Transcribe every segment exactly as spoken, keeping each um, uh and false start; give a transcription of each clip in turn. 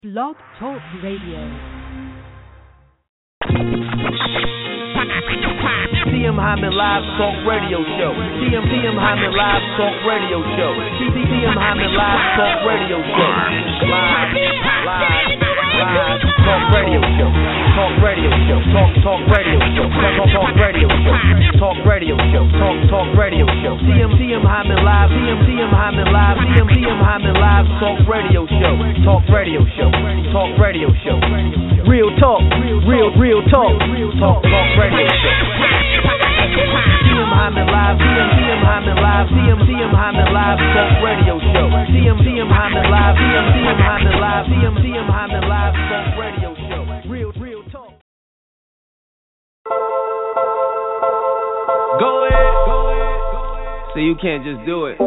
Blog Talk Radio. T M Hyman Live Talk Radio Show. T M T M Hyman Live Talk Radio Show. T M Hyman Live Talk Radio Show. Live, live, live Talk Radio Show. Talk Radio Show. Talk Talk Radio Show. Talk Talk Radio Show. Talk Radio Show. Talk Talk Radio Show. T M T M Hyman Live. T M T M Hyman Live. T M T M Hyman Live Talk Radio Show. Talk Radio Show. Talk Radio Show. Real talk. Real real talk. Talk Talk Radio Show. T M Hyman Live, T M T M Hyman Live, T M T M Hyman Live Talk Radio Show. T M T M Hyman Live, T M T M Hyman Live, T M T M Hyman Live Talk Radio Show. Real, real talk. Go ahead, go ahead, go ahead. So you can't just do it.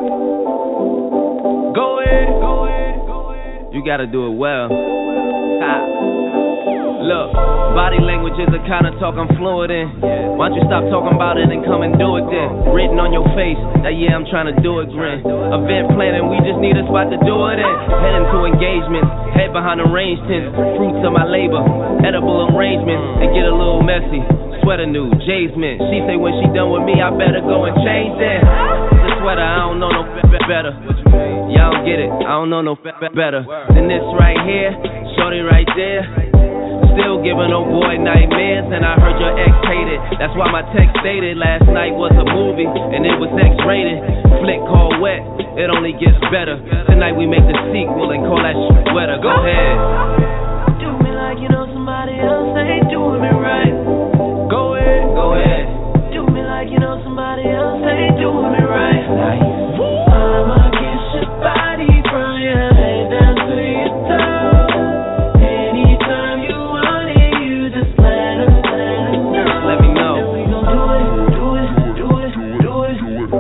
Go ahead, go ahead, go ahead. You gotta do it well. Ha. Look, body language is the kind of talk I'm fluent in. Why don't you stop talking about it and come and do it then? Written on your face, that yeah, I'm trying to do it, grin. Event planning, we just need a spot to do it in. Heading to engagements, head behind arranged tents. Fruits of my labor, edible arrangements. They get a little messy. Sweater new, Jay's mint. She say when she done with me, I better go and change that. The sweater, I don't know no better. Y'all don't get it, I don't know no better than this right here. Shorty right there. Still giving old boy nightmares, and I heard your ex hated. That's why my text stated last night was a movie, and it was X-rated. Flick called Wet, it only gets better. Tonight we make the sequel and call that shit wetter. Go ahead. Do me like you know somebody else ain't doing me right. Go ahead, go ahead. Do me like you know somebody else ain't doing me right. Nice. I'ma kiss your body from your head down to your toe. Anytime you want it, you just let us, let us know. Let me know. And we gon' do it, do it, do it, do it.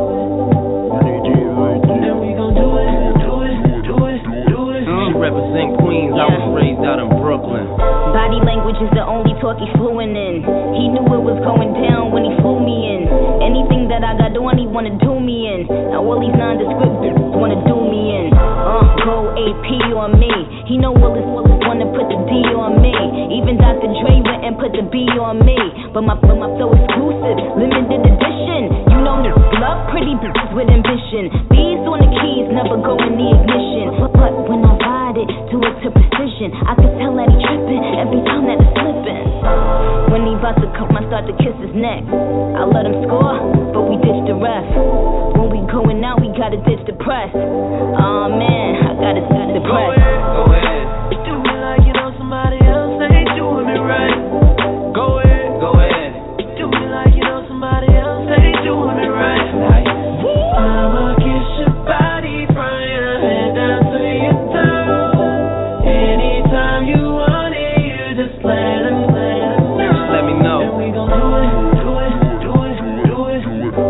And we gon' do it, do it, do it, do it. She represent Queens, I was raised out in Brooklyn. Body language is the only talk he's fluent in. He knew it was going down when he flew me in. Anything that I got on, he wanna do me in. Now all these nondescript wanna do me in. Uh, go A P on me. He know all his wanna put the D on me. Even Doctor Dre went and put the B on me. But my, but my flow exclusive, limited edition. You know me, love pretty bitches with ambition. Bees on the keys, never go in the ignition. But, but when I ride it, do it to precision. I can tell that he tripping every time that it's slipping. When he about to come, I start to kiss his neck. I let him score, but we ditch the ref. When we going out, we gotta ditch the press. Aw, man, I gotta ditch the press. Go ahead, go ahead. Do me like you know somebody else ain't doing me right. Go ahead, go ahead. Do me like you know somebody else ain't doing me right. Nice. I'ma kiss your body from your head down to your toe. Anytime you want it, you just let us, let us know. Just let me know. And we gon' do it, do it, do it, do it.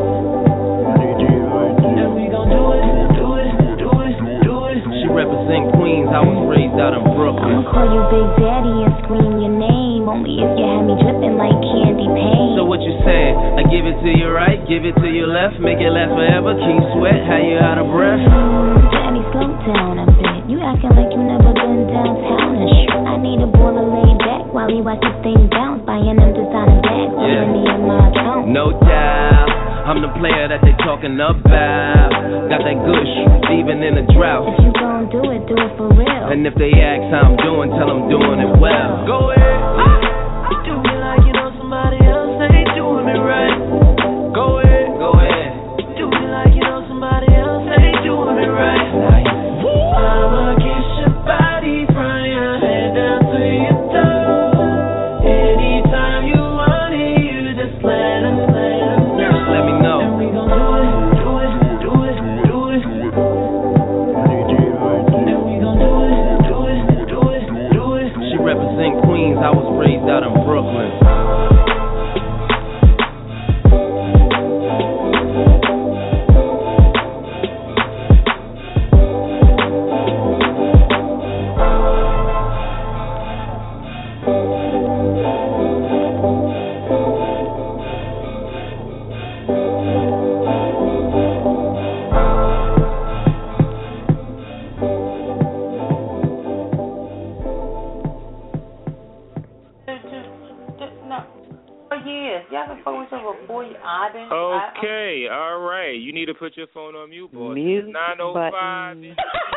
And we gon' do it, do it, do it, do it. She represent Queens, I was raised out in Brooklyn. I'ma call you Big Daddy and scream your name. Only if you had me dripping like candy paint. So what you saying? I give it to you right, give it to you left, make it last forever, keep sweat, how you out of breath? Daddy, slow down a bit. You acting like you never been downtown and shit. I need a baller laid back while he watch the thing bounce. Buying them designer bags, all Yeah. money in my account. No doubt, I'm the player that they talking about. Got that good shit, even in a drought. If you gon' do it, do it for real. And if they ask how I'm doing, tell them doing it well. Go ahead. Do me like you know somebody else ain't doing me right. Go ahead, go ahead. Do me like you know somebody else ain't doing me right. Nice. I'ma kiss your body from your head down to your toe. Anytime you want it, you just let us, let us know. Just let me know. And we gon' do it, do it, do it, do it. And we gon' do it, do it, do it, do it. She represent Queens, I was y'all can fuck with each other before you. I didn't. Okay, I, all right. You need to put your phone on mute, boy. Mute nine oh five. button.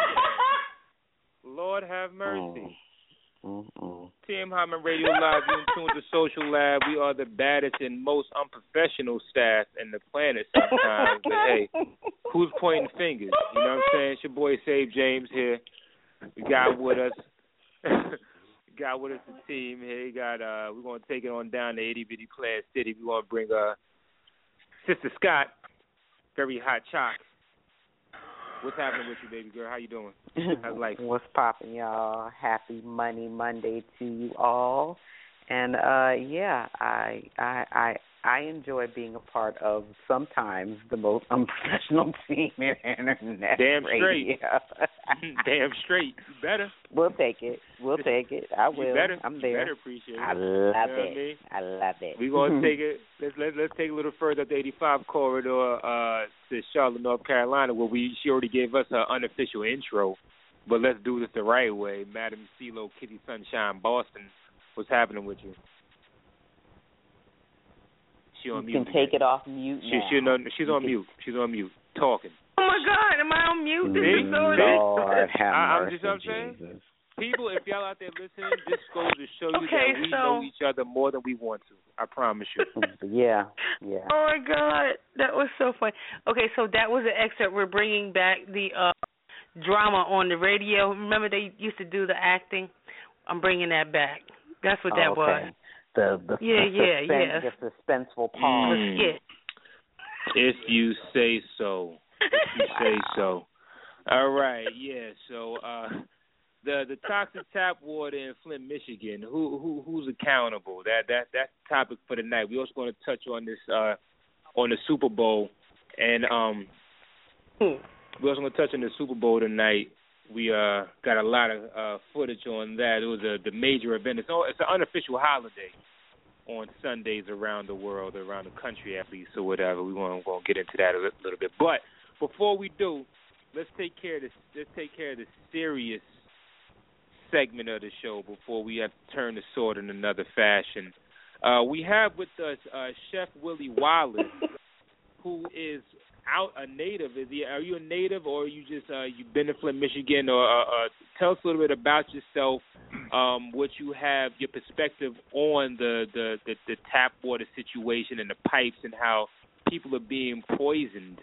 Lord have mercy. Mm. Mm-mm. T M Hyman Radio Live, you in tune with the Social Lab. We are the baddest and most unprofessional staff in the planet sometimes. But hey, who's pointing fingers? You know what I'm saying? It's your boy Save James here. We got with us. got with us the team here. We got uh we're gonna take it on down to Itty Bitty Plant City. We wanna bring uh Sister Scott, very hot chalk. What's happening with you, baby girl? How you doing? How's life? What's poppin', y'all? Happy Money Monday to you all. And uh yeah, I I I I enjoy being a part of sometimes the most unprofessional team in internet Damn radio. straight. Damn straight. You better. We'll take it. We'll take it. I will. You better. I'm there. You better appreciate it. I love you know it. I, mean? I love it. We're gonna take it. Let's let's let's take it a little further up the eighty-five corridor uh, to Charlotte, North Carolina, where we she already gave us her unofficial intro. But let's do this the right way. Madam CeeLo, Kitty Sunshine, Boston. What's happening with you? She on you mute. can take it off mute she, now. She, no, she's on mute. She's on mute. Talking. Oh my God, am I on mute? This See? is so Lord have I, I'm mercy, just, I'm saying, Jesus. people, if y'all out there listening, this goes to show you Okay, that we so- know each other more than we want to. I promise you. Yeah, yeah. Oh my God, that was so funny. Okay, so that was an excerpt. We're bringing back the uh, drama on the radio. Remember they used to do the acting? I'm bringing that back. That's what that okay. was. The the Yeah, the yeah, suspense, yeah. the suspenseful pause. Mm. Yeah. If you say so. If you say so. All right, yeah. So uh, the the toxic tap water in Flint, Michigan. Who who who's accountable? That that that's the topic for the night. We also going to touch on this uh, on the Super Bowl, and um, we also going to touch on the Super Bowl tonight. We uh got a lot of uh, footage on that. It was a the major event. It's all, it's an unofficial holiday on Sundays around the world, around the country at least, or whatever. We want to get into that a little, little bit. But before we do, let's take care of this. Let's take care of the serious segment of the show before we have to turn the sword in another fashion. Uh, we have with us uh, Chef Willie Wallace, who is out a native. Is he? Are you a native, or are you just uh, you've been to Flint, Michigan? Or uh, uh, tell us a little bit about yourself, um, what you have, your perspective on the, the, the, the tap water situation and the pipes, and how people are being poisoned.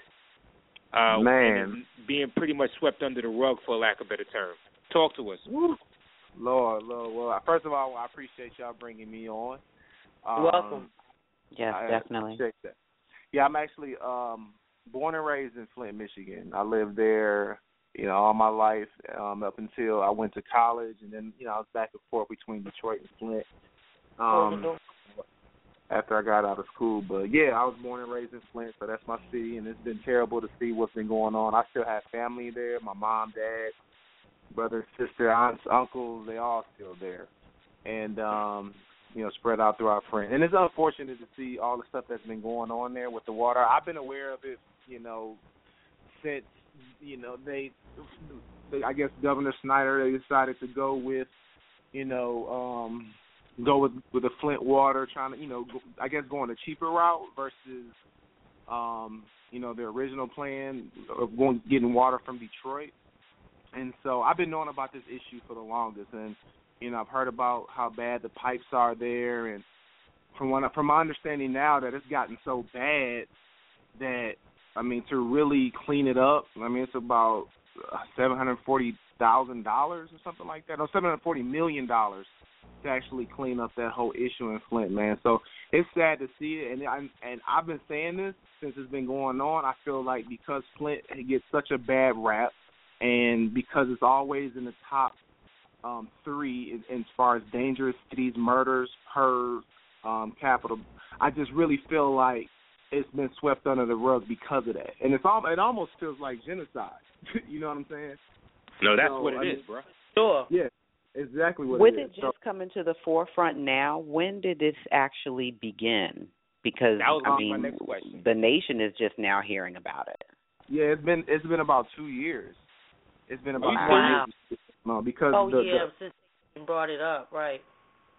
Uh, Man, being pretty much swept under the rug, for lack of a better term. Talk to us. Lord, Lord. Well, first of all, I appreciate y'all bringing me on. Um, Welcome. Yes, I definitely. appreciate that. Yeah, I'm actually um, born and raised in Flint, Michigan. I lived there, you know, all my life um, up until I went to college, and then, you know, I was back and forth between Detroit and Flint um, after I got out of school. But, yeah, I was born and raised in Flint, so that's my city, and it's been terrible to see what's been going on. I still have family there, my mom, dad, brother, sister, aunts, uncles, they all still there. And, um, you know, spread out through our friends. And it's unfortunate to see all the stuff that's been going on there with the water. I've been aware of it, you know, since, you know, they, they I guess Governor Snyder, they decided to go with, you know, um, go with, with the Flint water, trying to, you know, go, I guess going a cheaper route versus, um, you know, their original plan of going getting water from Detroit. And so I've been knowing about this issue for the longest, and you know, I've heard about how bad the pipes are there, and from what, from my understanding now that it's gotten so bad that, I mean, to really clean it up, I mean, it's about seven hundred forty thousand dollars or something like that, no, seven hundred forty million dollars to actually clean up that whole issue in Flint, man. So it's sad to see it, and I, and I've been saying this since it's been going on. I feel like because Flint gets such a bad rap, and because it's always in the top Um, three in, in as far as dangerous cities, murders per um, capital, I just really feel like it's been swept under the rug because of that, and it's all, it almost feels like genocide. You know what I'm saying? No, that's so, what it I is, mean, bro. Sure. Yeah, exactly what With it it is. just So, coming to the forefront now, when did this actually begin? Because That was I my mean, next question. the nation is just now hearing about it. yeah, it's been it's been about two years. It's been about Wow. two years. No, because Oh, the, yeah, the since you brought it up, right.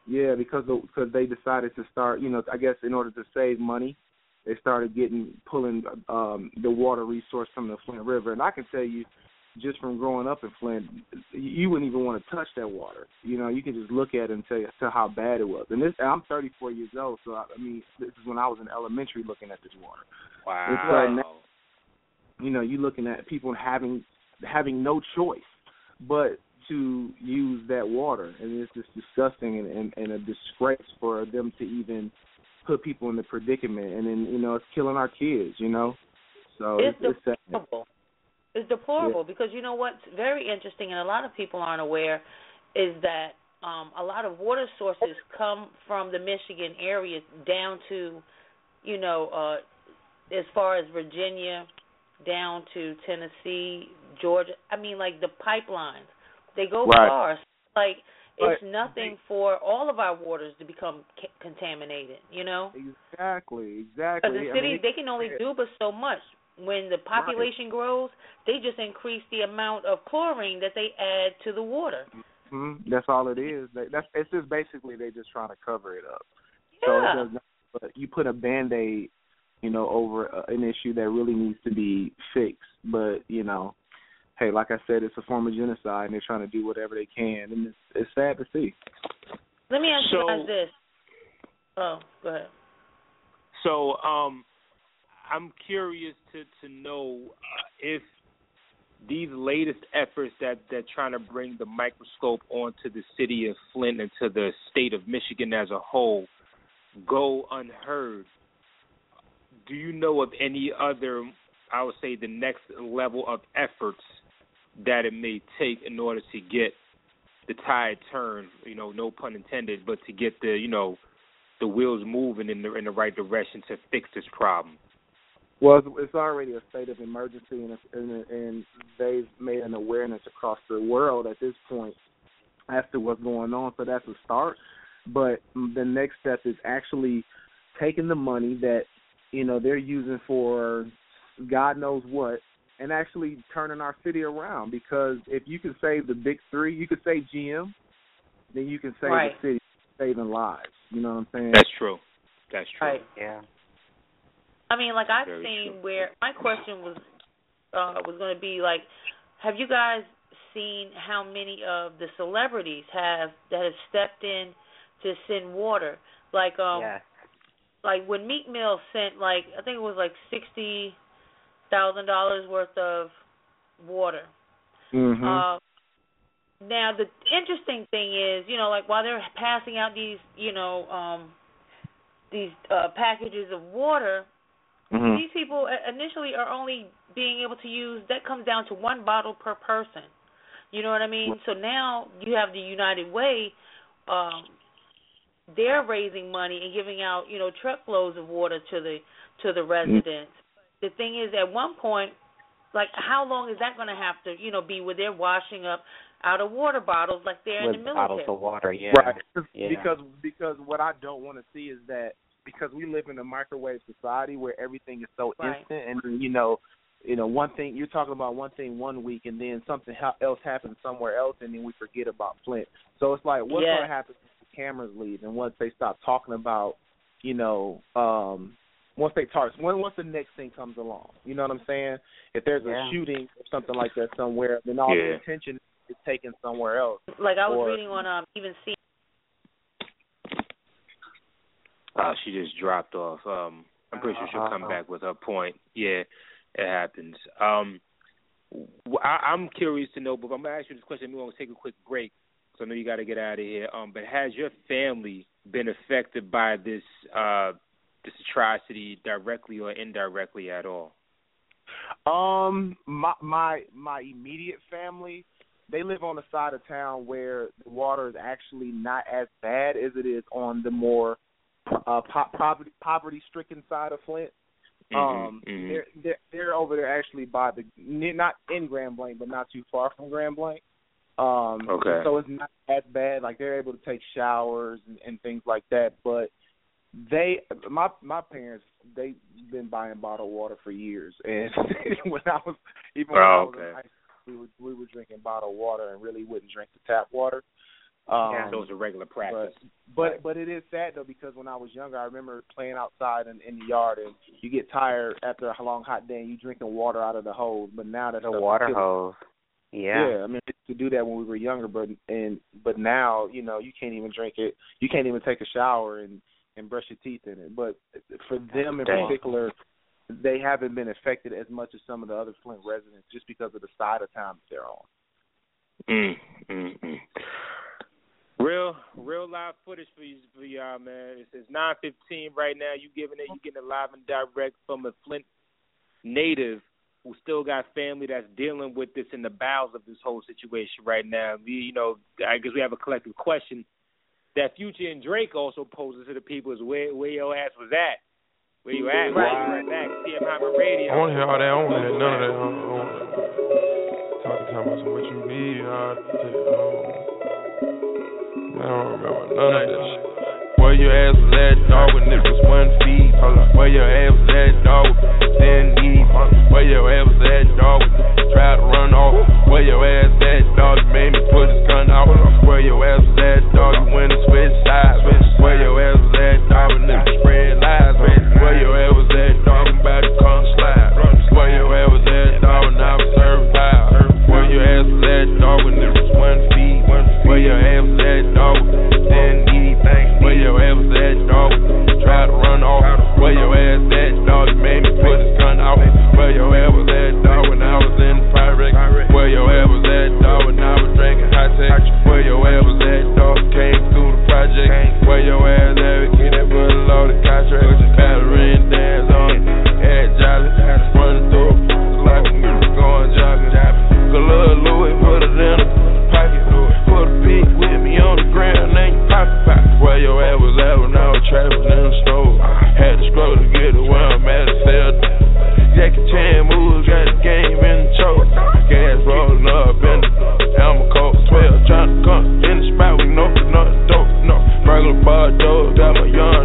Yeah, because the, because they decided to start, you know, I guess in order to save money, they started getting pulling um, the water resource from the Flint River. And I can tell you, just from growing up in Flint, you wouldn't even want to touch that water. You know, you can just look at it and tell, you, tell how bad it was. And this, I'm thirty-four years old, so I, I mean, this is when I was in elementary looking at this water. Wow. It's like now, you know, you're looking at people having having no choice but to use that water, and it's just disgusting and, and, and a disgrace for them to even put people in the predicament, and then, you know, it's killing our kids, you know. So it's, it's, it's deplorable. It's deplorable yeah. because, you know, what's very interesting, and a lot of people aren't aware, is that um, a lot of water sources come from the Michigan area down to, you know, uh, as far as Virginia, down to Tennessee, Georgia. I mean, like the pipelines. They go right. far. Like, it's but nothing for all of our waters to become c- contaminated, you know? Exactly, exactly. Because the cities, I mean, they can only do but so much. When the population right. grows, they just increase the amount of chlorine that they add to the water. Mm-hmm. That's all it is. That's it's just basically they just trying to cover it up. Yeah. So it does not, but you put a Band-Aid, you know, over an issue that really needs to be fixed. But, you know, hey, like I said, it's a form of genocide, and they're trying to do whatever they can, and it's, it's sad to see. Let me ask so, you guys this. Oh, go ahead. So, um, I'm curious to, to know uh, if these latest efforts that they're trying to bring the microscope onto the city of Flint and to the state of Michigan as a whole go unheard. Do you know of any other, I would say, the next level of efforts that it may take in order to get the tide turned, you know, no pun intended, but to get the, you know, the wheels moving in the in the right direction to fix this problem? Well, it's already a state of emergency, and, and, and they've made an awareness across the world at this point as to what's going on, so that's a start. But the next step is actually taking the money that, you know, they're using for God knows what, and actually turning our city around. Because if you can save the big three, you could save G M, then you can save right. the city, saving lives. You know what I'm saying? That's true. That's true. Right. Yeah. I mean, like I've Very seen true. where my question was uh, was going to be like, have you guys seen how many of the celebrities have that have stepped in to send water? Like um, yes. like when Meek Mill sent like I think it was like sixty thousand dollars worth of water. Mm-hmm. Uh, now the interesting thing is, you know, like while they're passing out these, you know, um, these uh, packages of water. Mm-hmm. These people initially are only being able to use, that comes down to one bottle per person. You know what I mean? So now you have the United Way, um, they're raising money and giving out, you know, truckloads of water to the to the residents. Mm-hmm. The thing is, at one point, like, how long is that going to have to, you know, be where they're washing up out of water bottles like they're With in the military? bottles of water, yeah. Right. Yeah. Because because what I don't want to see is that, because we live in a microwave society where everything is so right. instant, and you know, you know, one thing you're talking about one thing one week, and then something else happens somewhere else, and then we forget about Flint. So it's like, what's yeah. going to happen if the cameras leave, and once they stop talking about, you know, um, once they talk, when once the next thing comes along, you know what I'm saying? If there's yeah. a shooting or something like that somewhere, then all yeah. the attention is taken somewhere else. Like I was or, reading on um, even see. Uh, she just dropped off. Um, I'm pretty sure she'll come back with her point. Yeah, it happens. Um, I, I'm curious to know, but I'm going to ask you this question. We're going to take a quick break, so I know you got to get out of here. Um, but has your family been affected by this uh, this atrocity directly or indirectly at all? Um, my my my immediate family, they live on the side of town where the water is actually not as bad as it is on the more Uh, po- poverty poverty stricken side of Flint. Mm-hmm, um, mm-hmm. they're, they're they're over there actually by the not in Grand Blanc, but not too far from Grand Blanc. Um, okay. So it's not as bad. Like they're able to take showers and, and things like that. But they, my my parents, they've been buying bottled water for years. And when I was even when oh, I was okay. in high school, we were we were drinking bottled water and really wouldn't drink the tap water. Um, yeah. Those are regular practice. But, but but it is sad though, because when I was younger, I remember playing outside in, in the yard, and you get tired after a long hot day, and you drinking water out of the hose. But now that the water hose, yeah, yeah. I mean, we used to do that when we were younger, but and but now, you know, you can't even drink it. You can't even take a shower and, and brush your teeth in it. But for them in Dang. particular, they haven't been affected as much as some of the other Flint residents, just because of the side of town that they're on. Mm, mm, mm. Real, real live footage for you, for y'all, man. It's, it's nine fifteen right now. You giving it, you getting it live and direct from a Flint native who still got family that's dealing with this in the bowels of this whole situation right now. We, you know, I guess we have a collective question that Future and Drake also poses to the people: is where, where your ass was at? Where you at? Right, right back. T M Hyman Radio. I want to hear all that. I don't want to hear none of that. I don't, I don't, talking time about some what you need. Uh, I don't remember none of that shit. Where your ass was at, dog, when it was one feet. Where your ass was at, dog, ten deep. Where your ass was at, dog, tried to run off. Where your ass at, dog, you made me put his gun out. Where your ass was at, dog, you went and switched sides. Where your ass was at, dog, when it was spread lies. Where your ass was at, dog, I'm about to come slide. Where your ass was at, dog, when I was served fire. Where your ass was at, dog, when it was one feet. Where your ass was at, dog, ten deep. Where your ass was at, dog, try to run off. Where your ass at, dog, you made me put his gun out. Where your ass was at, dog, when I was in the pirate. Where your ass was at, dog, when I was drinking hot tech. Where your ass was at, dog, came through the project. Where your ass at, we keep that bullet loaded contract. Battery and dance on it, head jolly. Running through like a nigga going jogging. Good little Louis, put it in a pocket. Put a peek with me on the ground, then you pop it, pop it. Where your ass was at when I was trapping in the store. Had to struggle to get to where I'm at to sell. Jackie Chan moves, got the game in the choke. Gas rolling up in the Alma Colt twelve. Trying to come in the spot with no, nothing dope, no. Burglar bar door, got my young.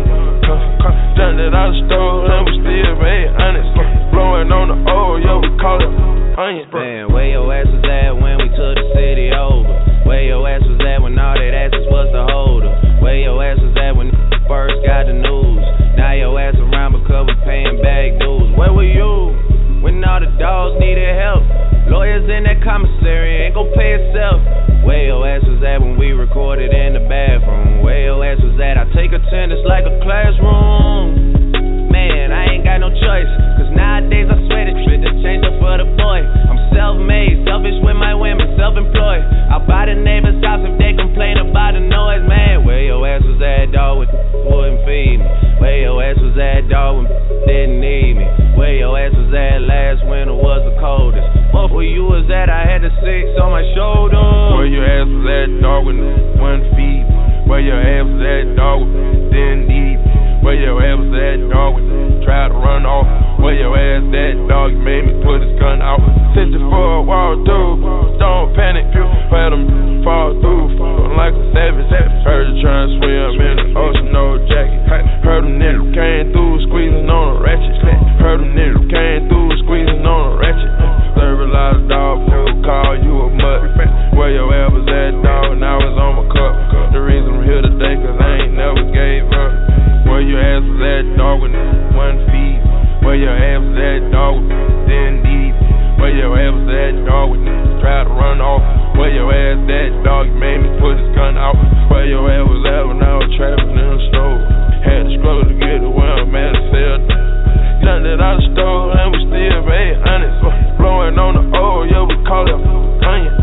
Done it out the store, and we still made honest. Blowing on the old, yo, we call it onion. Man, where your ass was at when we took the city over? Where your ass was at when all that asses was the holder? Where your ass was at when first got the news? Now your ass around because we paying back dues. Where were you when all the dogs needed help? Lawyers in that commissary ain't gon' pay itself. Where your ass was at when we recorded in the bathroom? Where your ass was at? I take attendance like a classroom. Man, I ain't got no choice, cause nowadays I swear the shit done changed up for the boy. I'm self-made, selfish with my women, self-employed. I'll buy the neighbor's house if they complain about the noise, man. Where your ass was at, dog, when wouldn't feed me? Where your ass was at, dog, when didn't need me? Where your ass was at last winter was the coldest? What where you was at, I had the six on my shoulder. Where your ass was at, dog, when one feet. Where your ass was at, dog, didn't need me? Where your ass was at, dog, when tried to run off? Where your ass at, dog, you made me put his gun out. sixty-four wall through, don't panic. Had him fall through, like a savage. Heard you trying to swim in the ocean, no jacket. Heard him niggas came through, squeezing on a ratchet. Heard him niggas came through, squeezing on a ratchet. Serve a lot of dog food, call you a mutt. Where your ass was at, dog, and I was on my cup. The reason I'm here today, cause I ain't never gave up. Where your ass was at, dog, with one feet. Where your ass was at, dog, then deep. Where your ass was at, dog, with tried to run off. Where your ass at, dog, you made me put his gun out. Where your ass was at when I was trapping in the store. Had to struggle to get to where I'm at to sell. Done it out the store, and we still made honest. Blowing on the old, yeah, we call it onion.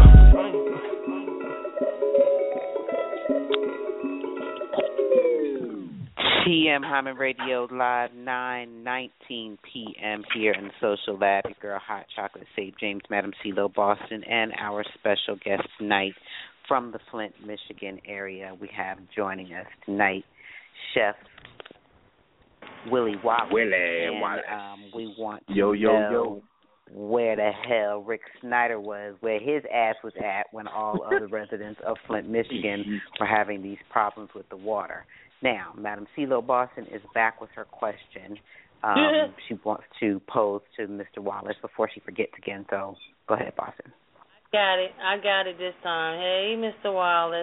T M Hyman Radio live nine nineteen p.m. here in the Social Lab. Your girl Hot Chocolate Save James, Madam CeeLo Boston, and our special guest tonight from the Flint, Michigan area. We have joining us tonight Chef Willie Wallace. Willie and, Wallace. Um, we want to yo, yo, know yo. where the hell Rick Snyder was, where his ass was at when all other residents of Flint, Michigan were having these problems with the water. Now, Madam CeeLo Boston is back with her question. Um, she wants to pose to Mister Wallace before she forgets again. So go ahead, Boston. Got it. I got it this time. Hey, Mister Wallace.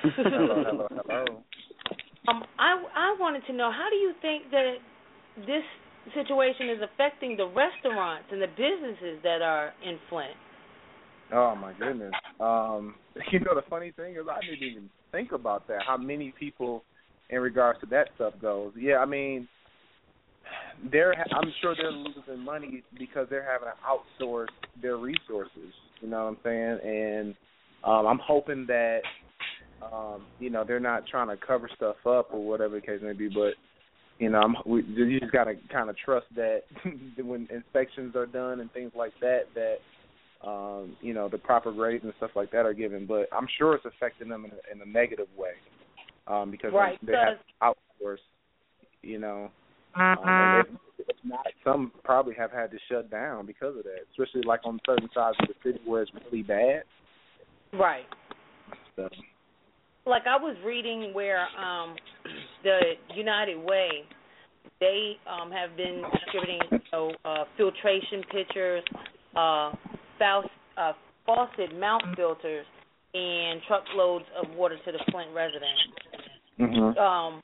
hello, hello, hello. Um, I I wanted to know, how do you think that this situation is affecting the restaurants and the businesses that are in Flint? Oh my goodness. Um, you know, the funny thing is I didn't even think about that. How many people, in regards to that stuff, goes? Yeah, I mean, they're. I'm sure they're losing money because they're having to outsource their resources. You know what I'm saying? And um, I'm hoping that um, you know they're not trying to cover stuff up or whatever the case may be. But you know, I'm, we, you just gotta kind of trust that when inspections are done and things like that, that um, you know the proper grades and stuff like that are given. But I'm sure it's affecting them in a, in a negative way um, because right, they have to outsource. You know. Um, and if, if not, some probably have had to shut down because of that, especially like on certain sides of the city where it's really bad. Right. So. Like I was reading where um, the United Way, they um, have been distributing you know, uh, filtration pitchers, uh, faucet, uh, faucet mouth filters, and truckloads of water to the Flint residents. Mm-hmm. Um,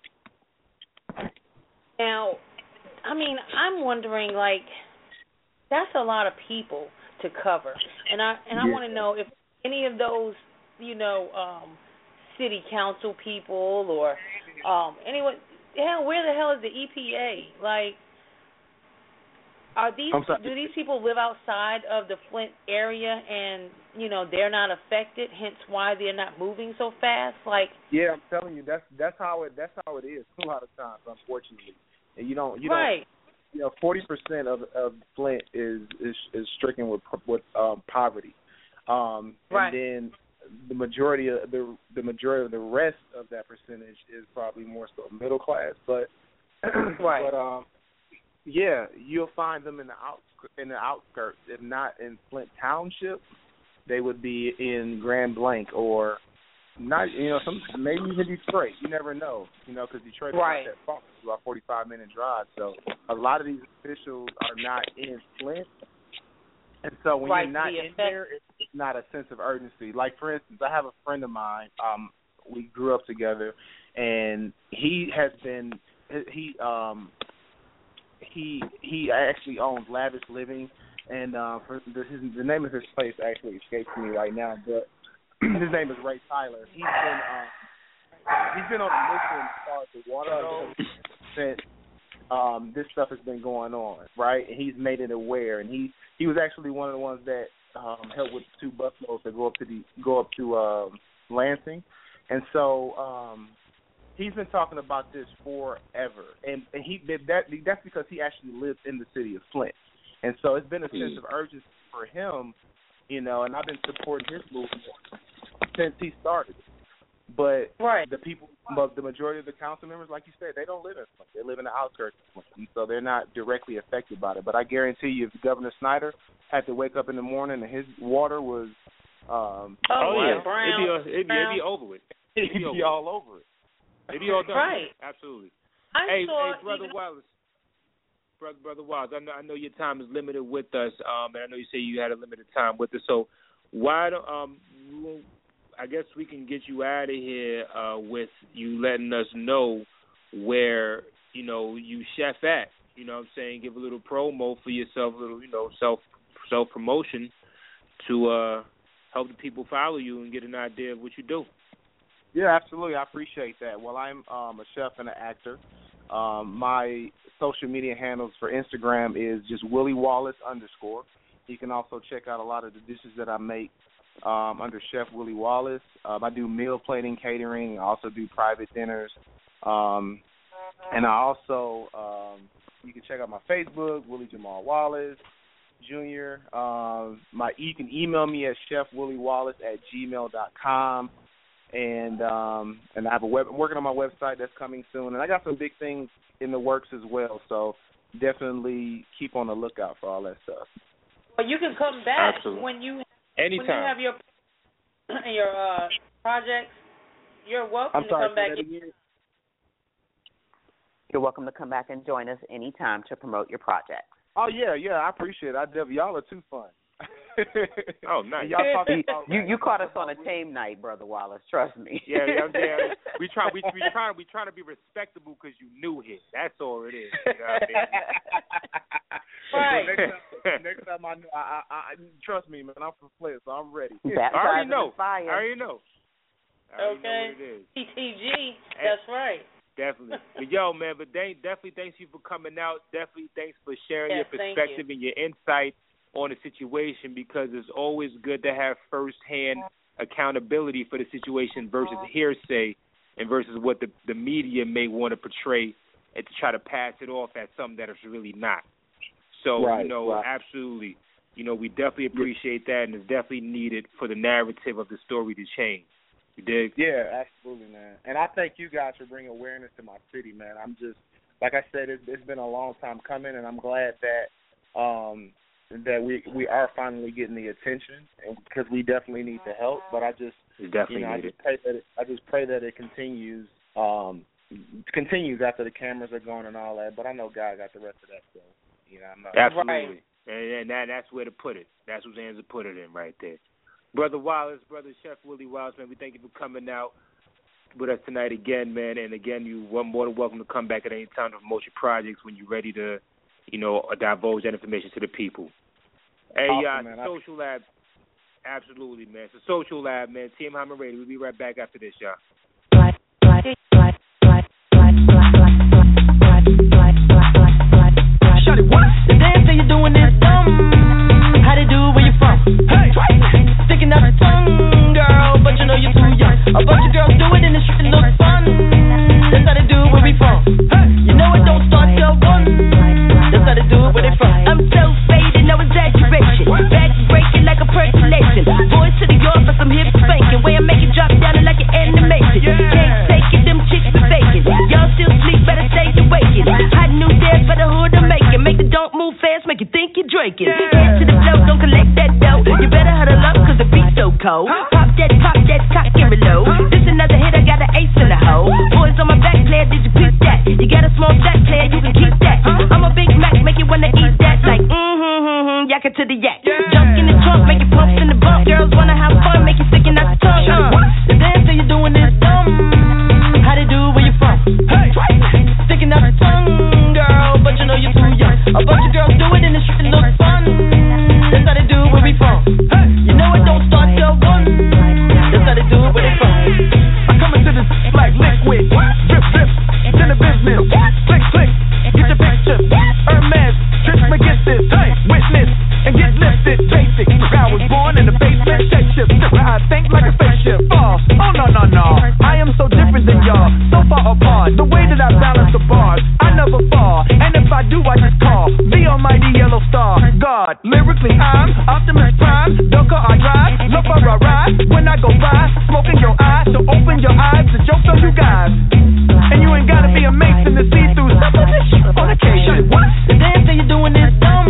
Now, I mean, I'm wondering, like, that's a lot of people to cover, and I and I yeah. want to know if any of those, you know, um, city council people or um, anyone, hell, where the hell is the E P A? Like, are these do these people live outside of the Flint area, and you know they're not affected, hence why they're not moving so fast? Like, yeah, I'm telling you, that's that's how it that's how it is a lot of times, unfortunately. And you don't, you right. don't, you know, forty percent of of Flint is is, is stricken with with um, poverty, um, right. and then the majority of the the majority of the rest of that percentage is probably more so middle class. But right. but um, yeah, you'll find them in the out in the outskirts. If not in Flint Township, they would be in Grand Blanc or. Not you know some maybe even Detroit. You never know, you know, because Detroit is right. not that far. It's about forty-five minute drive. So a lot of these officials are not in Flint, and so when right, you're not the in effect. there, it's not a sense of urgency. Like for instance, I have a friend of mine. Um, we grew up together, and he has been he um he he actually owns Lavish Living, and uh, for the, his, the name of his place actually escapes me right now, but. His name is Ray Tyler. He's been um, he's been on a mission as far as the water goes since um, this stuff has been going on, right? And he's made it aware. And he, he was actually one of the ones that um, helped with two busloads that go up to the go up to um, Lansing. And so um, he's been talking about this forever. And, and he that that's because he actually lives in the city of Flint. And so it's been a sense of urgency for him, you know. And I've been supporting his movement since he started. But right. the people, but the majority of the council members, like you said, they don't live in Flint. They live in the outskirts of Flint, and so they're not directly affected by it. But I guarantee you, if Governor Snyder had to wake up in the morning and his water was, um, oh, oh yeah, brown, it'd be, it'd be, it'd be over with. It'd be, be all over it. It'd be all done. Right. Absolutely. I hey, saw hey, brother even... Wallace. Brother, brother Wallace, I know, I know your time is limited with us, um, and I know you say you had a limited time with us. So why don't um. We'll, I guess we can get you out of here uh, with you letting us know where, you know, you chef at. You know what I'm saying? Give a little promo for yourself, a little, you know, self self promotion to uh, help the people follow you and get an idea of what you do. Yeah, absolutely. I appreciate that. Well, I'm um, a chef and an actor. Um, my social media handles for Instagram is just Willie Wallace underscore. You can also check out a lot of the dishes that I make Um, under Chef Willie Wallace. Um, I do meal plating, catering. I also do private dinners. Um, and I also, um, you can check out my Facebook, Willie Jamal Wallace Junior Um, my You can email me at chef willie wallace at gmail dot com. And um, and I have a web. I'm working on my website that's coming soon. And I got some big things in the works as well. So definitely keep on the lookout for all that stuff. Well, you can come back Absolutely. when you Anytime. When you have your your uh, projects, you're welcome I'm sorry, to come back. You're welcome to come back and join us anytime to promote your projects. Oh yeah, yeah, I appreciate it. I definitely, y'all are too fun. Oh, nice. Y'all talking about you you caught us on a tame night, Brother Wallace. Trust me. Yeah, yeah, yeah. We try, we we try, we try to be respectable because you knew him. That's all it is. You know what I mean? Right. So next, time, next time I know, I, I, I trust me, man. I'm from Flint, so I'm ready. That I already know. Fire. I already know. I already okay. know what it is. T T G. That's right. Definitely. But yo, man, but they, definitely thanks you for coming out. Definitely thanks for sharing yes, your perspective you. and your insight on the situation, because it's always good to have firsthand accountability for the situation versus hearsay and versus what the, the media may want to portray and to try to pass it off as something that it's really not. So, right, you know, right. absolutely. You know, we definitely appreciate that, and it's definitely needed for the narrative of the story to change. You dig? Yeah, absolutely, man. And I thank you guys for bringing awareness to my city, man. I'm just, like I said, it's, it's been a long time coming, and I'm glad that um, that we we are finally getting the attention, and because we definitely need the help. But I just, definitely you know, I need just it. pray that it, I just pray that it continues, um, continues after the cameras are gone and all that. But I know God got the rest of that, so you know, I'm not absolutely, right. and, and that that's where to put it. That's whose hands to put it in, right there. Brother Wallace, Brother Chef Willie Wallace, man, we thank you for coming out with us tonight again, man. And again, you are more than welcome to come back at any time to promote your projects when you're ready to, you know, divulge that information to the people. Hey, awesome, uh, man. Social Lab, absolutely, man. It's a Social Lab, man. T M Hyman Radio. We'll be right back after this, y'all. Shawty, what? The dance that you're doing is dumb. How they do it where you from? Hey, sticking out your tongue, girl, but you know you're too young. A bunch of girls do it in the street and look fun. That's how they do it where we from. Hey, you know it don't start till one. That's how they do it where they from. I'm so faded, no exaggeration. Back breaking like a percolation. Boys to the yard for some hip spanking. Way I make it drop down like an animation. Can't take it, them chicks be faking. Y'all still sleep, better stay awakened. Hot new dance for the hood to make it. Make it don't move fast, make you think you're drinking. Head to the flow, don't collect that dough. You better huddle up, cause the beat's so cold. Pop that, pop that, cock and reload. This another hit, I got an ace in the hole. Boys on my back, player, did you peep that? You got a small fat player, you can keep that. I'm a Big Mac, make you wanna eat that. Like, mm-hmm, mm-hmm, yak it to the yak. Jump in the trunk, make you pump in the bump. Girls wanna have fun, make you sticking out your tongue. Uh. The dance that you're doing is dumb. How they do it where you from? Hey, sticking out your tongue, girl, but you know you're too young. A bunch of girls do it in the street and look fun. That's how they do it where we from. Hey, you know it don't start till one. That's how they do it where they from. I come into this like liquid, drip, drip, in the business, click, click, get your picture. Hermes, Trish McGinnis, hey, witness and get lifted. Basic, I was born in the basement, shapeshift. I think like a spaceship. Oh, oh no no no, I am so different than y'all, so far apart. The way that I balance the bars, I never fall. And if I do, I just call the almighty yellow star. God, lyrically I'm Optimus Prime. Don't car I drive, look for a ride. When I go by, smoking your eyes, so open your eyes to joke on you guys. And you ain't gotta be a mason to see through some of this shit on occasion. What? The dance that you're doing is dumb.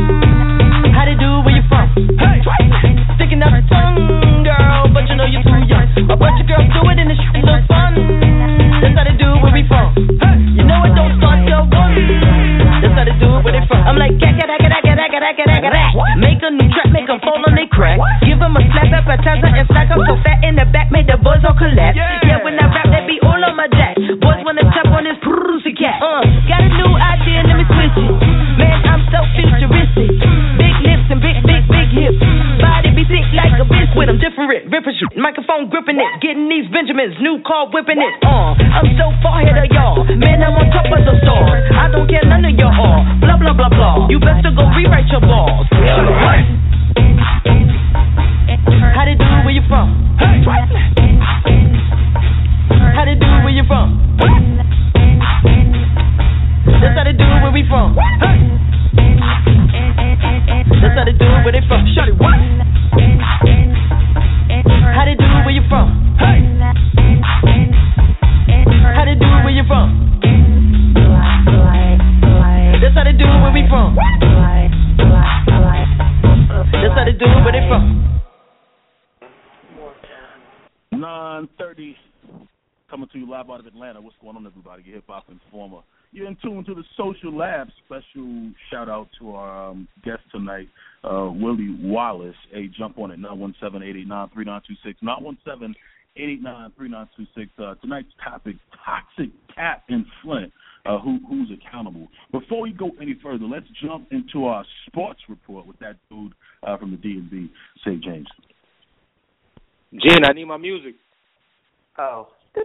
How they do it where you from? Hey, sticking out your tongue, girl, but you know you're too young. A bunch of girls do it in the street, look fun. That's how they do it where we from. Hey, you know it don't start till one. That's how they do it where they from. I'm like, make a new track, make them fall on they crack. Give them a slap, appetizer, and slack. I'm so fat in the back, make the boys all collapse. Yeah, when I rap, they be all on my jack. Boys wanna tap on this pussy cat. Uh, got a new idea, let me switch it. Man, I'm so futuristic. Big lips and big, big, big hips. Body be thick like a biscuit. I'm different, ripping shit. Microphone gripping it. Getting these Benjamins, new car whipping it. Uh, I'm so far ahead of y'all. Man, I'm on top of the stars. I don't care none of y'all all. Blah, blah, blah, blah. You best to go rewrite your balls. What? How they do it where you from? Hey. How they do it where you from? That's how they do it where we from. Hey. That's how they do it where they from. Shawty, what? How they do it where you from? Hey. How they do it where you from? That's how they do it where we from. That's how they do it where they from. nine thirty, coming to you live out of Atlanta. What's going on, everybody? Your hip-hop informer, You're in tune to the Social Lab. Special shout out to our um, guest tonight, uh, Willie Wallace. Hey, jump on it, nine one seven, eight eight nine, three nine two six, nine one seven, eight eight nine, three nine two six. Uh, tonight's topic, toxic cat in Flint. Uh, who, who's accountable? Before we go any further, let's jump into our sports report with that dude uh, from the D and B, Saint James. Jen, I need my music. Oh.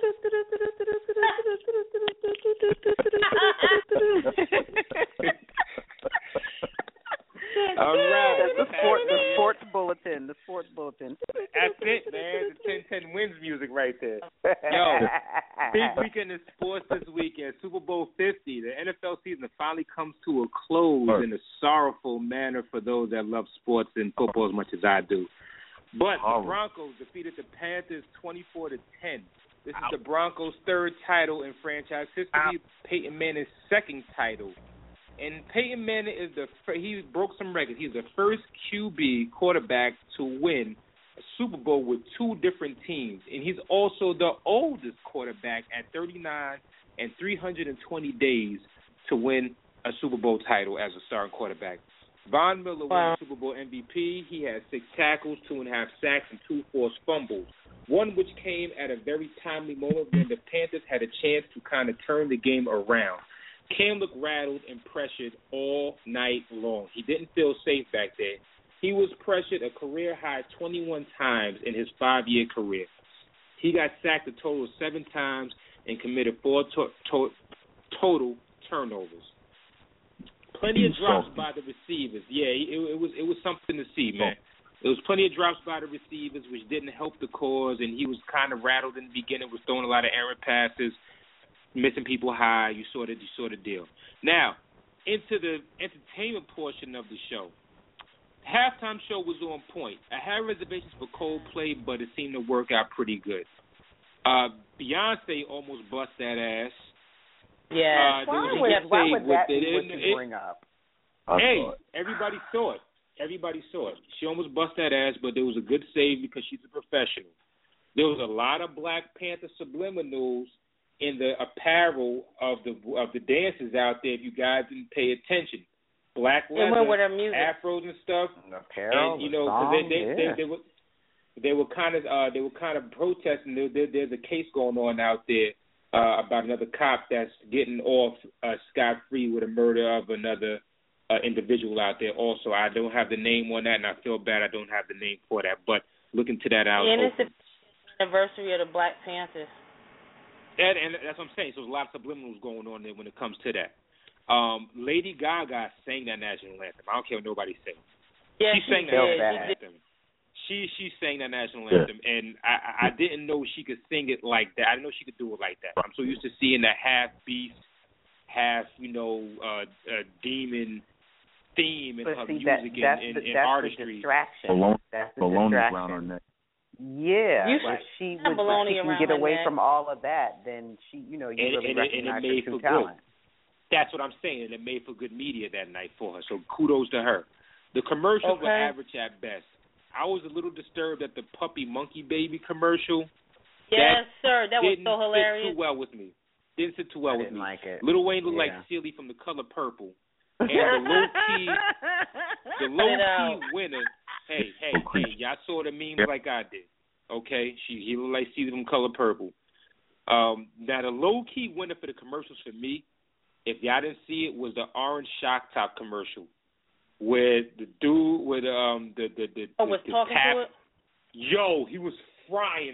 All right. That's the, sport, the sports bulletin. The sports bulletin. That's it, man. The ten ten wins music right there. Yo, big weekend in sports this weekend. Super Bowl fifty. The N F L season finally comes to a close right. in a sorrowful manner for those that love sports and football as much as I do. But the Broncos defeated the Panthers twenty-four to ten. This is the Broncos' third title in franchise history. Peyton Manning's second title. And Peyton Manning is the he broke some records. He's the first Q B quarterback to win a Super Bowl with two different teams, and he's also the oldest quarterback at thirty-nine and three hundred twenty days to win a Super Bowl title as a starting quarterback. Von Miller wow. won the Super Bowl M V P. He had six tackles, two and a half sacks, and two forced fumbles. One which came at a very timely moment when the Panthers had a chance to kind of turn the game around. Cam looked rattled and pressured all night long. He didn't feel safe back there. He was pressured a career-high twenty-one times in his five-year career. He got sacked a total of seven times and committed four to- to- total turnovers. Plenty of drops by the receivers. Yeah, it, it was it was something to see, man. There was plenty of drops by the receivers, which didn't help the cause, and he was kind of rattled in the beginning, was throwing a lot of errant passes, missing people high. You saw the, you saw the deal. Now, into the entertainment portion of the show. The halftime show was on point. I had reservations for Coldplay, but it seemed to work out pretty good. Uh, Beyonce almost bust that ass. Yeah. Uh, why would, why would that be what you bring up? Hey, everybody saw it. Everybody saw it. She almost bust that ass, but there was a good save because she's a professional. There was a lot of Black Panther subliminals in the apparel of the of the dancers out there. If you guys didn't pay attention, black leather, with her music. afros and stuff, apparel, and you know, song, they, they, yeah. they, they were they were kind of uh, they were kind of protesting. There, there, there's a case going on out there uh, about another cop that's getting off uh, scot free with a murder of another uh, individual out there. Also, I don't have the name on that, and I feel bad I don't have the name for that. But look into that out. And it's the anniversary of the Black Panthers. And, and that's what I'm saying. So there's a lot of subliminals going on there when it comes to that. Um, Lady Gaga sang that national anthem. I don't care what nobody says. Yeah, she, she sang did. that national anthem. She she sang that national yeah. anthem, and I, I didn't know she could sing it like that. I didn't know she could do it like that. I'm so used to seeing that half beast, half you know uh, uh, demon theme in but her see, music that, and, that's and, the, and that's artistry. The distraction. Baloney, that's the baloney distraction. around her neck. Yeah, You if she should- would, if she can get around away her neck. from all of that, then she, you know, you And- really and it- and it recognize made her true for good. talent. That's what I'm saying, and it made for good media that night for her. So kudos to her. The commercials Okay. were average at best. I was a little disturbed at the puppy monkey baby commercial. Yes, sir. That was didn't so hilarious. Sit too well with me. Didn't sit too well I with didn't me. like it. Lil Wayne looked Yeah. like Silly from The Color Purple, and the low key, the low Cut it out. key winner. Hey, hey, hey! Y'all saw the memes like I did. Okay, she he looked like Silly from Color Purple. Um, now the low key winner for the commercials for me, if y'all didn't see it, was the Orange Shock Top commercial, where the dude with um the the the, Oh, the, was the talking tap. to it? Yo, he was frying,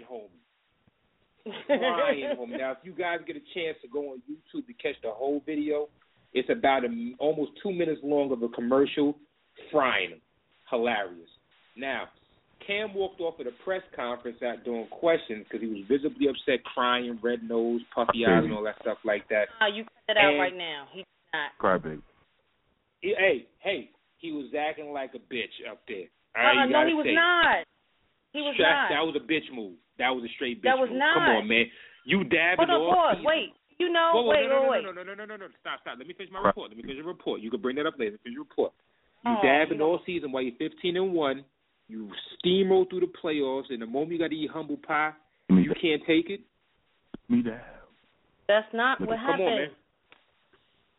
homie. Frying, homie. Now, if you guys get a chance to go on YouTube to catch the whole video, it's about a, almost two minutes long of a commercial frying him. Hilarious. Now, Cam walked off at a press conference out doing questions because he was visibly upset, crying, red nose, puffy eyes, and all that stuff like that. Oh, you cut it out And- right now. He's not. Cry baby. He, hey, hey, he was acting like a bitch up there. All Uh, right, you no, gotta he was say it. not. He was that, not. that was a bitch move. That was a straight bitch That was move. not. Come on, man. You dabbing Hold on, all pause. season. Wait. You know, Whoa, whoa, wait, no, no, wait, no, wait. no, no, no, no, no, no. Stop, stop. Let me finish my report. Let me finish your report. You can bring that up later. Finish your report. You Oh, dabbing you know. all season while you're fifteen and one. You steamroll through the playoffs, and the moment you got to eat humble pie, you can't take it. Me dab. That's not what Come happened. on, man.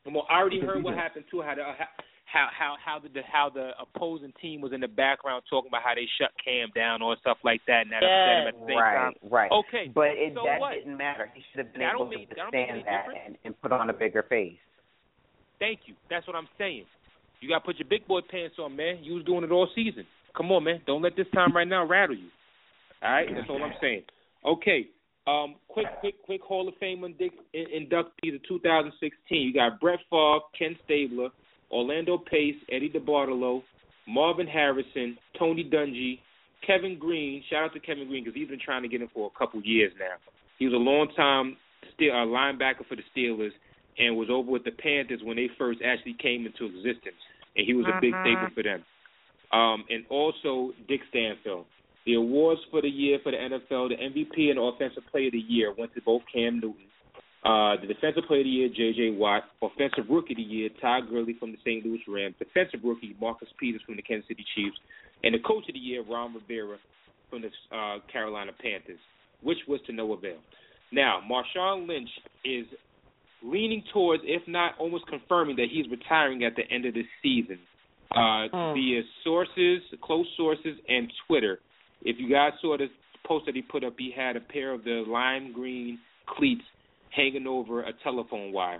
Come on, I already heard what happened too. How the how how how the how the opposing team was in the background talking about how they shut Cam down or stuff like that, and that yes. upset him at the same right, time. Right, Okay, but it, so that what? didn't matter. He should have been that able mean, to that withstand that and, and put on a bigger face. Thank you. That's what I'm saying. You got to put your big boy pants on, man. You was doing it all season. Come on, man. Don't let this time right now rattle you. All right? That's all I'm saying. Okay. Um, quick, quick, quick Hall of Fame induct- inductees of two thousand sixteen. You got Brett Favre, Ken Stabler, Orlando Pace, Eddie DeBartolo, Marvin Harrison, Tony Dungy, Kevin Green. Shout out to Kevin Green because he's been trying to get him for a couple years now. He was a long-time ste- uh, linebacker for the Steelers and was over with the Panthers when they first actually came into existence, and he was a big staple for them. Um, and also Dick Stanfield. The awards for the year for the N F L, the M V P and Offensive Player of the Year went to both Cam Newton. Uh, the Defensive Player of the Year, J J. Watt. Offensive Rookie of the Year, Todd Gurley from the Saint Louis Rams. Defensive Rookie, Marcus Peters from the Kansas City Chiefs. And the Coach of the Year, Ron Rivera from the uh, Carolina Panthers, which was to no avail. Now, Marshawn Lynch is leaning towards, if not almost confirming, that he's retiring at the end of this season. Uh, oh. Via sources, close sources, and Twitter. If you guys saw the post that he put up, he had a pair of the lime green cleats hanging over a telephone wire.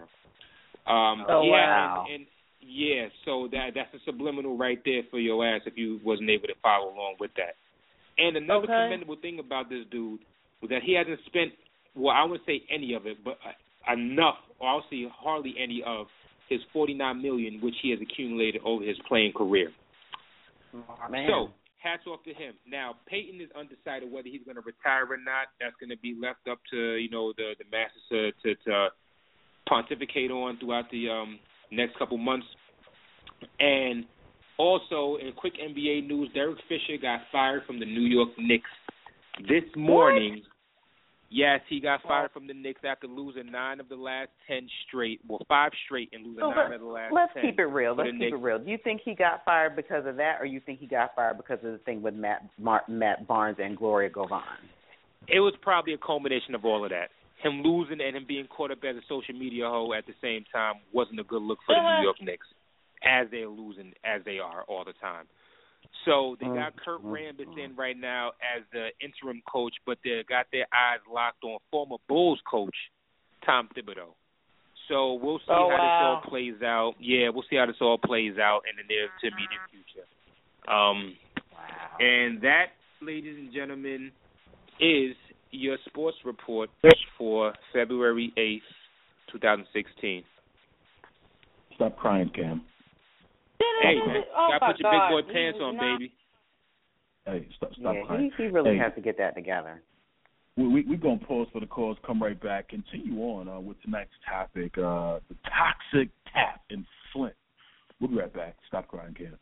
Um, oh, yeah, wow. And, and, yeah, so that that's a subliminal right there for your ass if you wasn't able to follow along with that. And another okay. commendable thing about this dude was that he hasn't spent, well, I wouldn't say any of it, but enough, or I'll say hardly any of his forty-nine million dollars, which he has accumulated over his playing career. Oh, man. So, hats off to him. Now, Peyton is undecided whether he's going to retire or not. That's going to be left up to, you know, the, the masters to, to, to pontificate on throughout the um, next couple months. And also, in quick N B A news, Derek Fisher got fired from the New York Knicks this morning. What? Yes, he got fired from the Knicks after losing nine of the last ten straight, well, five straight and losing so nine of the last let's ten. Let's keep it real. Let's keep Knicks. it real. Do you think he got fired because of that, or you think he got fired because of the thing with Matt Mar- Matt Barnes and Gloria Govan? It was probably a culmination of all of that. Him losing and him being caught up as a social media hoe at the same time wasn't a good look for the New York Knicks, as they're losing as they are all the time. So they got Kurt Rambis in right now as the interim coach, but they got their eyes locked on former Bulls coach Tom Thibodeau. So we'll see oh, how wow. this all plays out. Yeah, we'll see how this all plays out in the near to immediate future. Um, wow. And that, ladies and gentlemen, is your sports report for February eighth, twenty sixteen. Stop crying, Cam. Hey, man, oh gotta put your God. big boy pants on, not... baby. Hey, stop, stop yeah, crying. He, he really hey, has to get that together. We, we, we're going to pause for the cause, come right back, continue on uh, with tonight's topic, uh, the toxic tap in Flint. We'll be right back. Stop crying, Cam.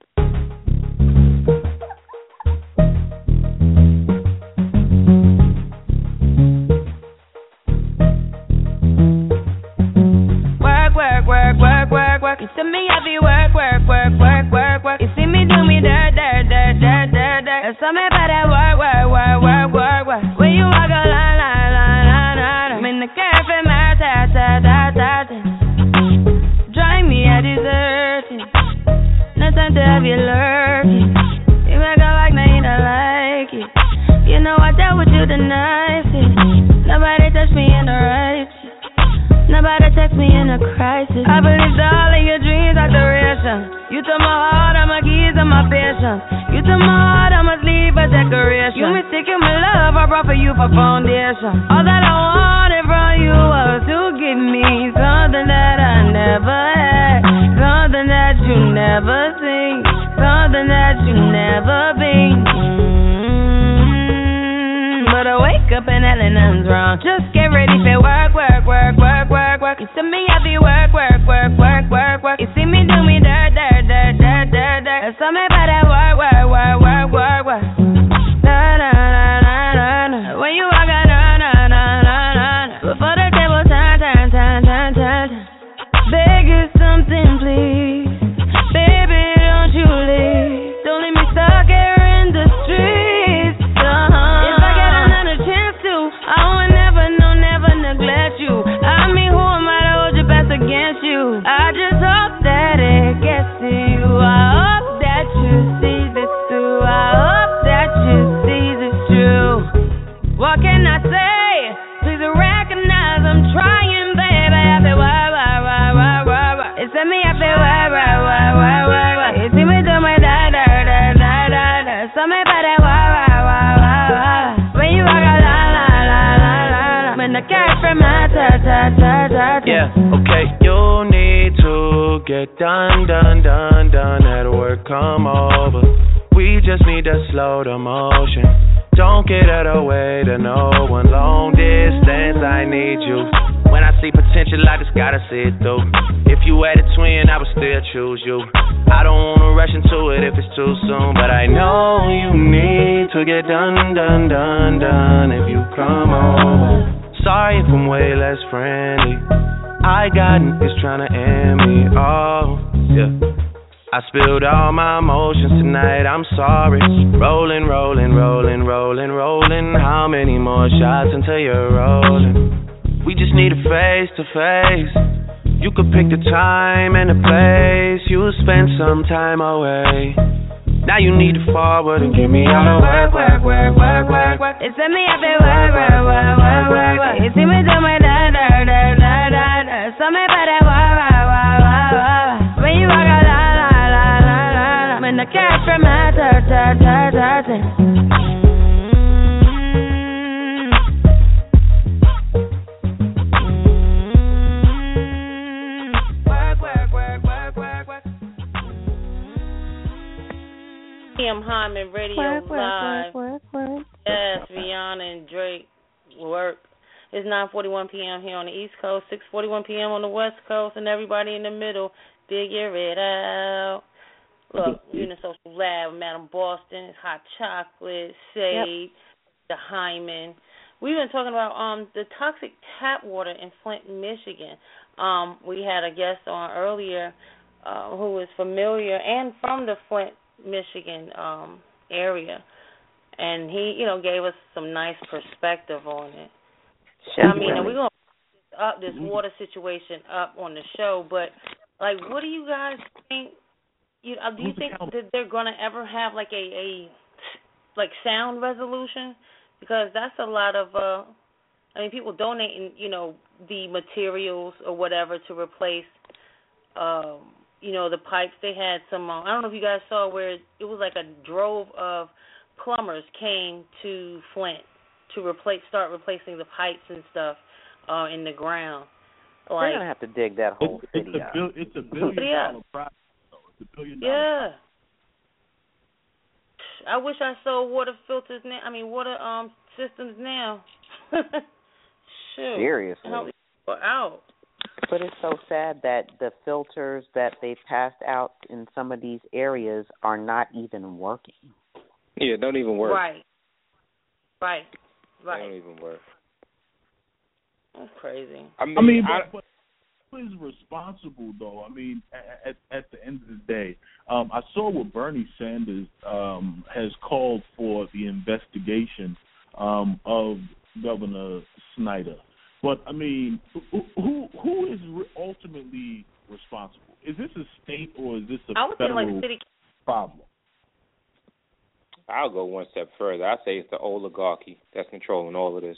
Work, work, work, work. You see me, I be work, work, work, work, work, work. You see me do me dirt, dirt, dirt, dirt, dirt, dirt. And some me better work, work, work, work, work, work. When you walk a line, line, line, line, line. I'm in the cafe, my ta, ta, ta, ta, ta. Drive me a dessert. No time to have you lurking. You make a like, now you don't like it. You know I dealt with you the nicest. Nobody touched me in the right. Nobody text me in a crisis. I believed all of your dreams are duration. You took my heart, all my keys, and my patience. You took my heart, I must leave a decoration. You mistaken my love, I brought for you for foundation. All that I wanted from you was to give me something that I never had, something that you never seen, something that you never been. Mm-hmm. But I wake up and nothing's wrong. Just get ready for work, work, work, work, work, work. You see me, I be work, work, work, work, work, work. You see me do me dirt, dirt, dirt, dirt, dirt, dirt. And some me better work, work, work, work, work, work. Na na na na na na. When you walk out, na na na na na. Before the table turn, turn, turn, turn, turn. Beg you something, please. Baby, don't you leave. Don't leave me stuck here in the streets. Uh-huh. If I get another chance to, I would never, no, never neglect you. I mean, who am I to hold you my turn, turn, turn, turn. Yeah, okay. You need to get done, done, done, done. At work, come over. We just need to slow the motion. Don't get out of the way to no one. Long distance, I need you. When I see potential, I just gotta see it through. If you had a twin, I would still choose you. I don't wanna rush into it if it's too soon, but I know you need to get done, done, done, done. If you come over, sorry if I'm way less friendly. I got niggas tryna end me. Oh, yeah. I spilled all my emotions tonight, I'm sorry. Rolling, rolling, rolling, rolling, rolling. How many more shots until you're rolling? We just need a face to face. You could pick the time and the place. You'll spend some time away. Now you need to forward and give me all the work, work, work, work, work, work. It's me up and work, work, work, work, work, work. You see me do my da da da da da da. So me better work, work, work, work, work. When you walk out, la la la la la la. When the cash from my turn, turn, turn, turn, turn. P M Hyman Radio work, Live. Work, work, work, Yes, Rihanna and Drake work. It's nine forty-one p.m. here on the East Coast, six forty-one p.m. on the West Coast, and everybody in the middle, figure it out. Look, Unisocial Lab, Madam Boston, it's Hot Chocolate, Sage, yep. the Hyman. We've been talking about um the toxic tap water in Flint, Michigan. Um, we had a guest on earlier uh, who is familiar and from the Flint, Michigan um, area, and he, you know, gave us some nice perspective on it. Sure. I mean, and we're gonna up this water situation up on the show, but like, what do you guys think? You uh, do you think that they're gonna ever have like a, a like sound resolution? Because that's a lot of, uh, I mean, people donating, you know, the materials or whatever to replace. Um, You know, the pipes, they had some, uh, I don't know if you guys saw where it, it was like a drove of plumbers came to Flint to replace, start replacing the pipes and stuff uh, in the ground. Like, they're going to have to dig that whole it's, city it's out. A, it's a billion yeah. dollar project, though. It's a billion dollar Yeah. project. I wish I saw water filters now, I mean, water um systems now. Shoot. Seriously. We're out. But it's so sad that the filters that they passed out in some of these areas are not even working. Yeah, don't even work. Right. Right. Right. They don't even work. That's crazy. I mean, I mean I, but, but who is responsible, though? I mean, at, at the end of the day, um, I saw what Bernie Sanders um, has called for the investigation um, of Governor Snyder. But, I mean, who who, who is re- ultimately responsible? Is this a state or is this a I would federal say like city problem? I'll go one step further. I say it's the oligarchy that's controlling all of this.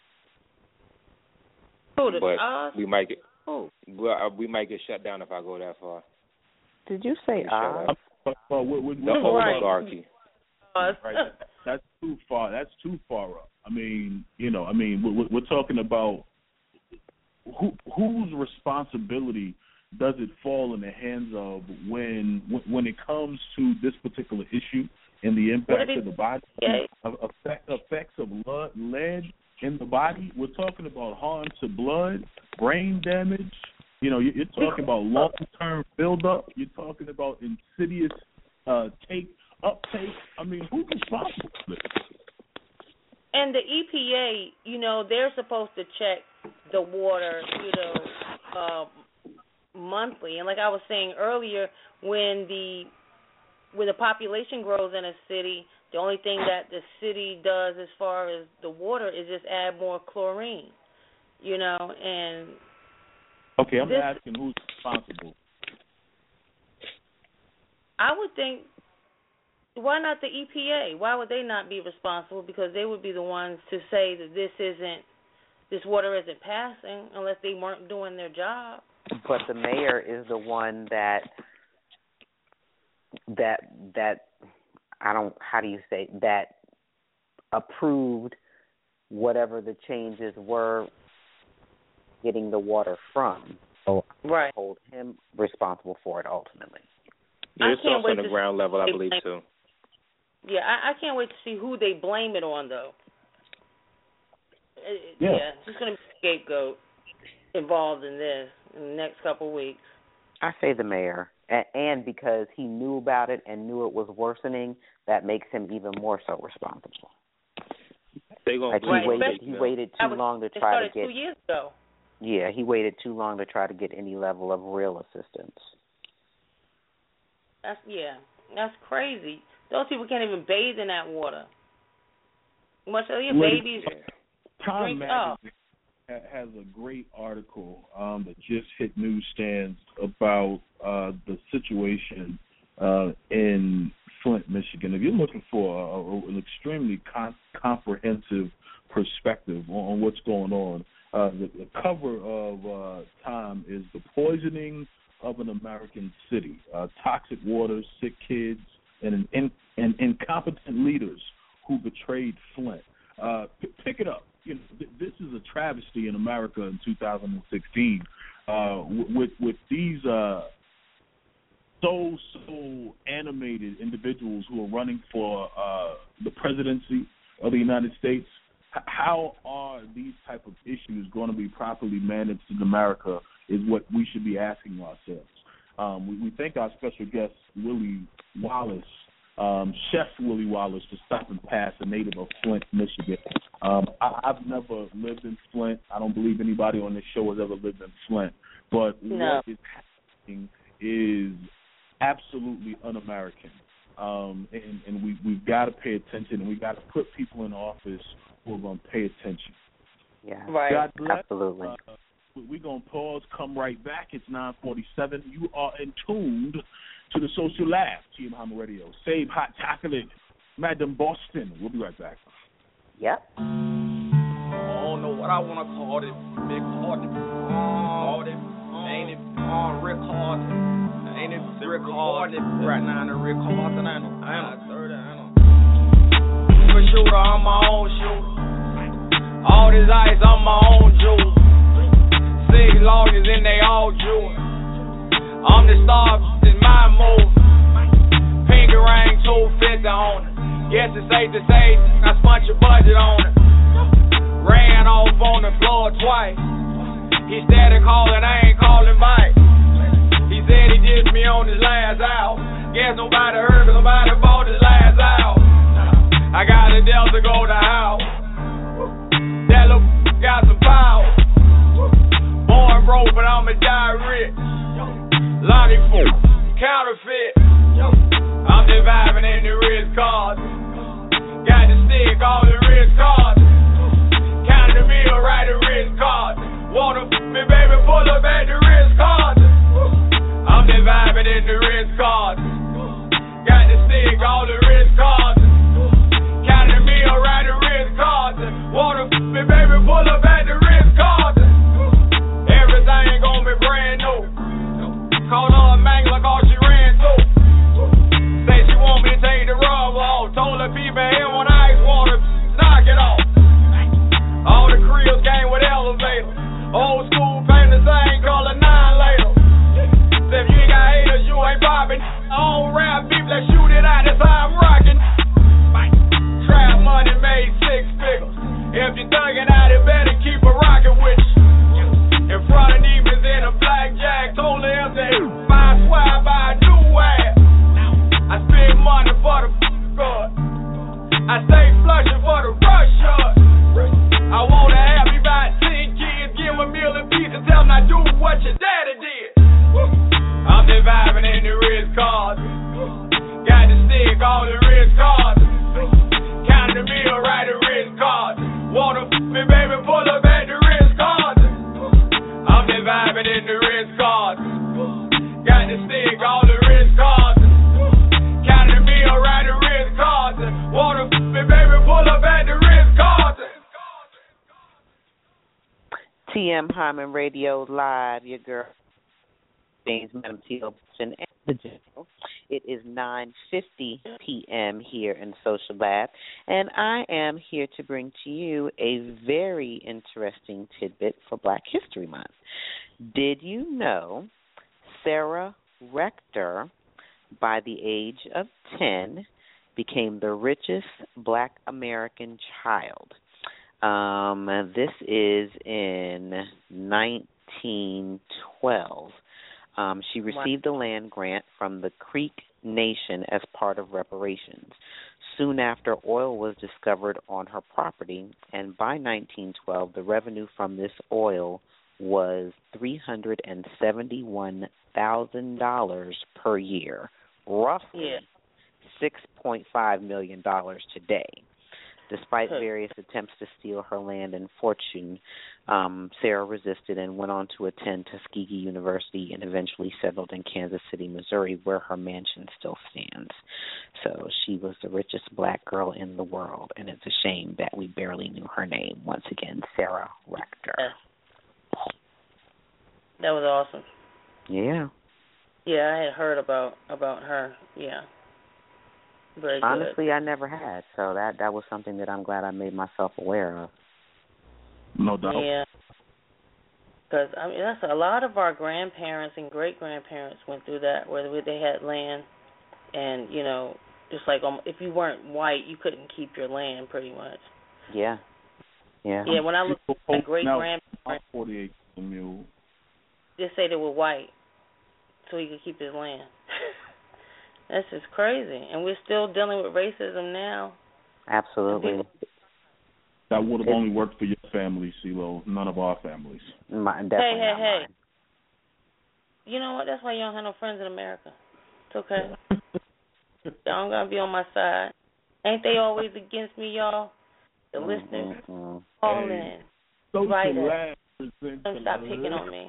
Who, the, but uh, we might get who? well, we might get shut down if I go that far. Did you say us? But, but we're, we're, the we're oligarchy. Right. That, that's too far. That's too far up. I mean, you know, I mean, we're, we're talking about who whose responsibility does it fall in the hands of when when it comes to this particular issue and the impact of the body, yeah. effect, effects of blood, lead in the body? We're talking about harm to blood, brain damage. You know, you're talking about long-term buildup. You're talking about insidious uh, take uptake. I mean, who's responsible for this? And the E P A, you know, they're supposed to check the water, you know, uh, monthly. And like I was saying earlier, when the when the population grows in a city, the only thing that the city does as far as the water is just add more chlorine, you know. And okay, I'm this, asking who's responsible. I would think. Why not the E P A? Why would they not be responsible? Because they would be the ones to say that this isn't, this water isn't passing unless they weren't doing their job. But the mayor is the one that, that, that, I don't, how do you say, that approved whatever the changes were getting the water from. So right. I hold him responsible for it ultimately. Yeah, it's also on the to ground level, I believe, too. Yeah, I, I can't wait to see who they blame it on, though. It, yeah. yeah, there's going to be a scapegoat involved in this in the next couple of weeks. I say the mayor. And because he knew about it and knew it was worsening, that makes him even more so responsible. They gonna like he right. waited, he waited too was, long to try to get. Two years ago. Yeah, he waited too long to try to get any level of real assistance. That's yeah, that's crazy. Those people can't even bathe in that water. Much of your babies Time drink up. Magazine has a great article um, that just hit newsstands about uh, the situation uh, in Flint, Michigan. If you're looking for a, a, an extremely con- comprehensive perspective on, on what's going on, uh, the, the cover of uh, Time is The Poisoning of an American City, uh, toxic water, sick kids, and, an in, and incompetent leaders who betrayed Flint. Uh, p- pick it up. You know, th- this is a travesty in America in two thousand sixteen uh, with with these uh, so so animated individuals who are running for uh, the presidency of the United States. H- how are these type of issues going to be properly managed in America is what we should be asking ourselves. Um, we, we thank our special guest, Willie Wallace, um, Chef Willie Wallace, for stopping past, a native of Flint, Michigan. Um, I, I've never lived in Flint. I don't believe anybody on this show has ever lived in Flint. But no. what is happening is absolutely un-American. Um, and and we, we've got to pay attention, and we've got to put people in office who are going to pay attention. Yeah, right. God bless. Absolutely. Uh, we're going to pause, come right back. It's nine forty-seven. You are in tuned to the Social Lab, T M Hammer Radio. Save Hot Chocolate, Madam Boston. We'll be right back. Yep. I don't know what I want to call it. Big Hard. Call it. Ain't it on Rick Hard? Ain't it Rick Hard? Right now, the Rick Hard. I know. I know. I know. I'm a shooter. I'm my own shooter. All this ice, I'm my own jewel. Six loggers and they all jewel. I'm the star, it's my move. Finger ring, two fifty on it. Guess it's safe to say I spent your budget on it. Ran off on the floor twice. He started calling, I ain't calling back. He said he dissed me on his last out. Guess nobody heard, but nobody bought his last out. I got a Delta go to house. That little got some power. Born broke, but I'm a die rich. Lonnie Fool, counterfeit. I'm just vibing in the wrist cards. Got the stick, all the wrist cards. Counting the meal, right the wrist cards. Wanna f me, baby, pull up at the wrist cards. I'm just vibing in the wrist cards. Got the stick, all the wrist cards. Counting the meal, right the wrist cards. Wanna f me, baby, pull up at the wrist cards. Everything gon' be brand new. Call her a mangler cause she ran too. Say she want me to take the rub off. Told her people here when ice water, knock it off. All the cribs came with elevators. Old school paint the same color, nine later. Say if you ain't got haters, you ain't popping. I don't rap beef, let's shoot it out, that's how I'm rocking. Trap money made six figures. If you thuggin' out, it better keep a rockin' with you. In front of demons in a blackjack. Told her if they buy swag, buy a new ass. I spend money for the good. I stay flushing for the rush shot. I wanna have me about ten kids. Give them a meal in peace and tell them I do what your daddy did. I'm just vibing in the wrist cards. Got the stick, all the wrist cards. Counting the meal, right the wrist cards. Wanna f me, baby, pull up at the wrist cards. I'm just vibing in the wrist cards. Got the stick, all the wrist cards. Counting the meal, right the wrist cards. Wanna f me, baby, pull up at the wrist cards. T M Hyman Radio Live, your girl, James, Madam T. and the General. It is nine fifty p.m. here in Social Lab, and I am here to bring to you a very interesting tidbit for Black History Month. Did you know Sarah Rector, by the age of ten, became the richest Black American child? Um, this is in nineteen twelve. Um, she received a land grant from the Creek Nation as part of reparations. Soon after, oil was discovered on her property, and by nineteen twelve, the revenue from this oil was three hundred seventy-one thousand dollars per year, roughly yeah. six point five million dollars today. Despite various attempts to steal her land and fortune, um, Sarah resisted and went on to attend Tuskegee University and eventually settled in Kansas City, Missouri, where her mansion still stands. So she was the richest Black girl in the world, and it's a shame that we barely knew her name. Once again, Sarah Rector. That was awesome. Yeah. Yeah, I had heard about about her. Yeah. Very good. Honestly, I never had, so that that was something that I'm glad I made myself aware of. No doubt. Yeah. Because I mean, that's a lot of our grandparents and great grandparents went through that, where they had land, and you know, just like um, if you weren't white, you couldn't keep your land, pretty much. Yeah. Yeah. Yeah. When I look at my great grandparents, forty-eight mule. Just say they were white, so he could keep his land. That's just crazy, and we're still dealing with racism now. Absolutely. That would have only worked for your family, CeeLo. None of our families. My, definitely hey, hey, not hey. mine. You know what? That's why you don't have no friends in America. It's okay. Y'all gonna be on my side. Ain't they always against me, y'all? The mm-hmm. listeners, mm-hmm. call hey, in. Right in. Don't stop picking on me.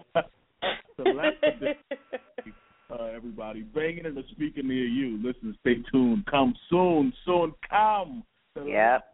Uh, everybody, banging and speaking near you. Listen, stay tuned. Come soon, soon come. Yep.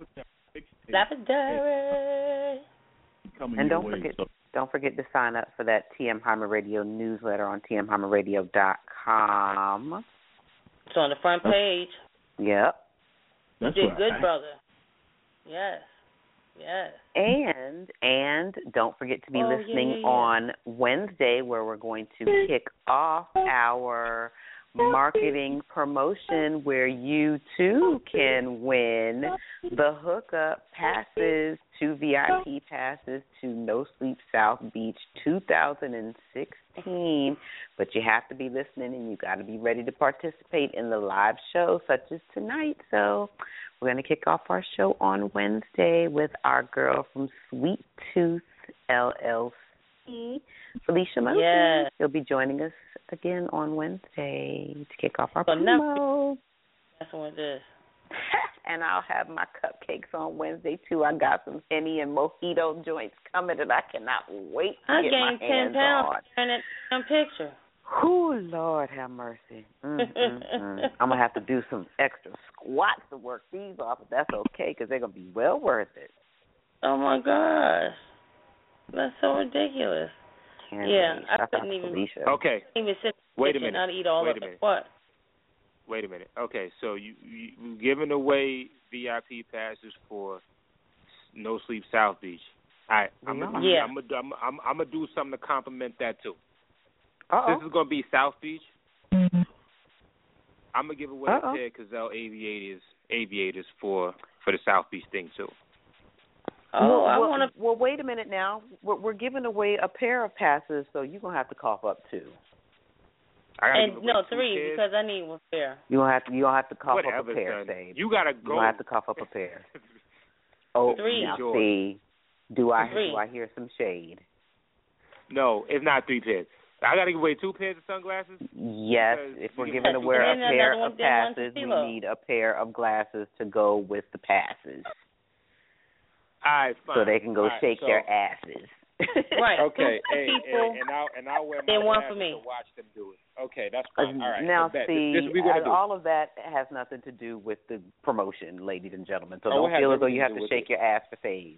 Lapidary. And don't forget, so. don't forget to sign up for that T M Hyman Radio newsletter on T M Hyman Radio dot com. It's on the front page. Yep. That's you did right. good, brother. Yes. Yes. And and don't forget to be oh, listening yeah, yeah, yeah. on Wednesday, where we're going to kick off our marketing promotion, where you too can win the hookup passes, two V I P passes to No Sleep South Beach two thousand sixteen. But you have to be listening, and you got to be ready to participate in the live show, such as tonight. So we're going to kick off our show on Wednesday with our girl from Sweet Tooth L L C, Felicia Murphy. Yeah. She'll be joining us again on Wednesday to kick off our so promo. That's what it is. And I'll have my cupcakes on Wednesday, too. I got some Henny and Mojito joints coming that I cannot wait to I get gained my ten hands pounds on. in that damn picture. Oh, Lord have mercy. Mm, mm, mm. I'm going to have to do some extra squats to work these off, but that's okay because they're going to be well worth it. Oh, my gosh. That's so ridiculous. Can't yeah, wait. I Shout couldn't out to even, Felicia. Okay. couldn't even sit Wait a and minute. not eat all Wait of a it. minute. What? Wait a minute. Okay, so you, you you're giving away V I P passes for No Sleep South Beach. All right, I'm gonna do, yeah. I'm gonna I'm, I'm, I'm gonna do something to compliment that too. Uh-oh. This is gonna be South Beach. I'm gonna give away Uh-oh. a pair of Cazell aviators aviators for for the South Beach thing too. Oh, well, I well, want to. Well, wait a minute now. We're, we're giving away a pair of passes, so you're gonna have to cough up two. I gotta and give away no two three pairs. because I need one pair. You don't have to. You don't have to cough Whatever, up a pair, son. Sage. You gotta You go. don't have to cough up a pair. Oh, Three. now Sure. see, do I Three. do I hear some shade? No, it's not three pairs. I gotta give away two pairs of sunglasses. Yes, Because if we're you giving can- away a And then pair another one, of then one passes, to we CeeLo. need a pair of glasses to go with the passes, All right, fine. so they can go All right, shake so, their asses. Right. Okay, Two hey, people. and, and I'll and I'll wear my Then one glasses for me. to watch them do it. Okay, that's fine. All right. Now, I bet. see, this, this we gonna uh, do. all of that has nothing to do with the promotion, ladies and gentlemen. So Oh, it don't has feel as though everything you to have do to with shake it. your ass for Sage.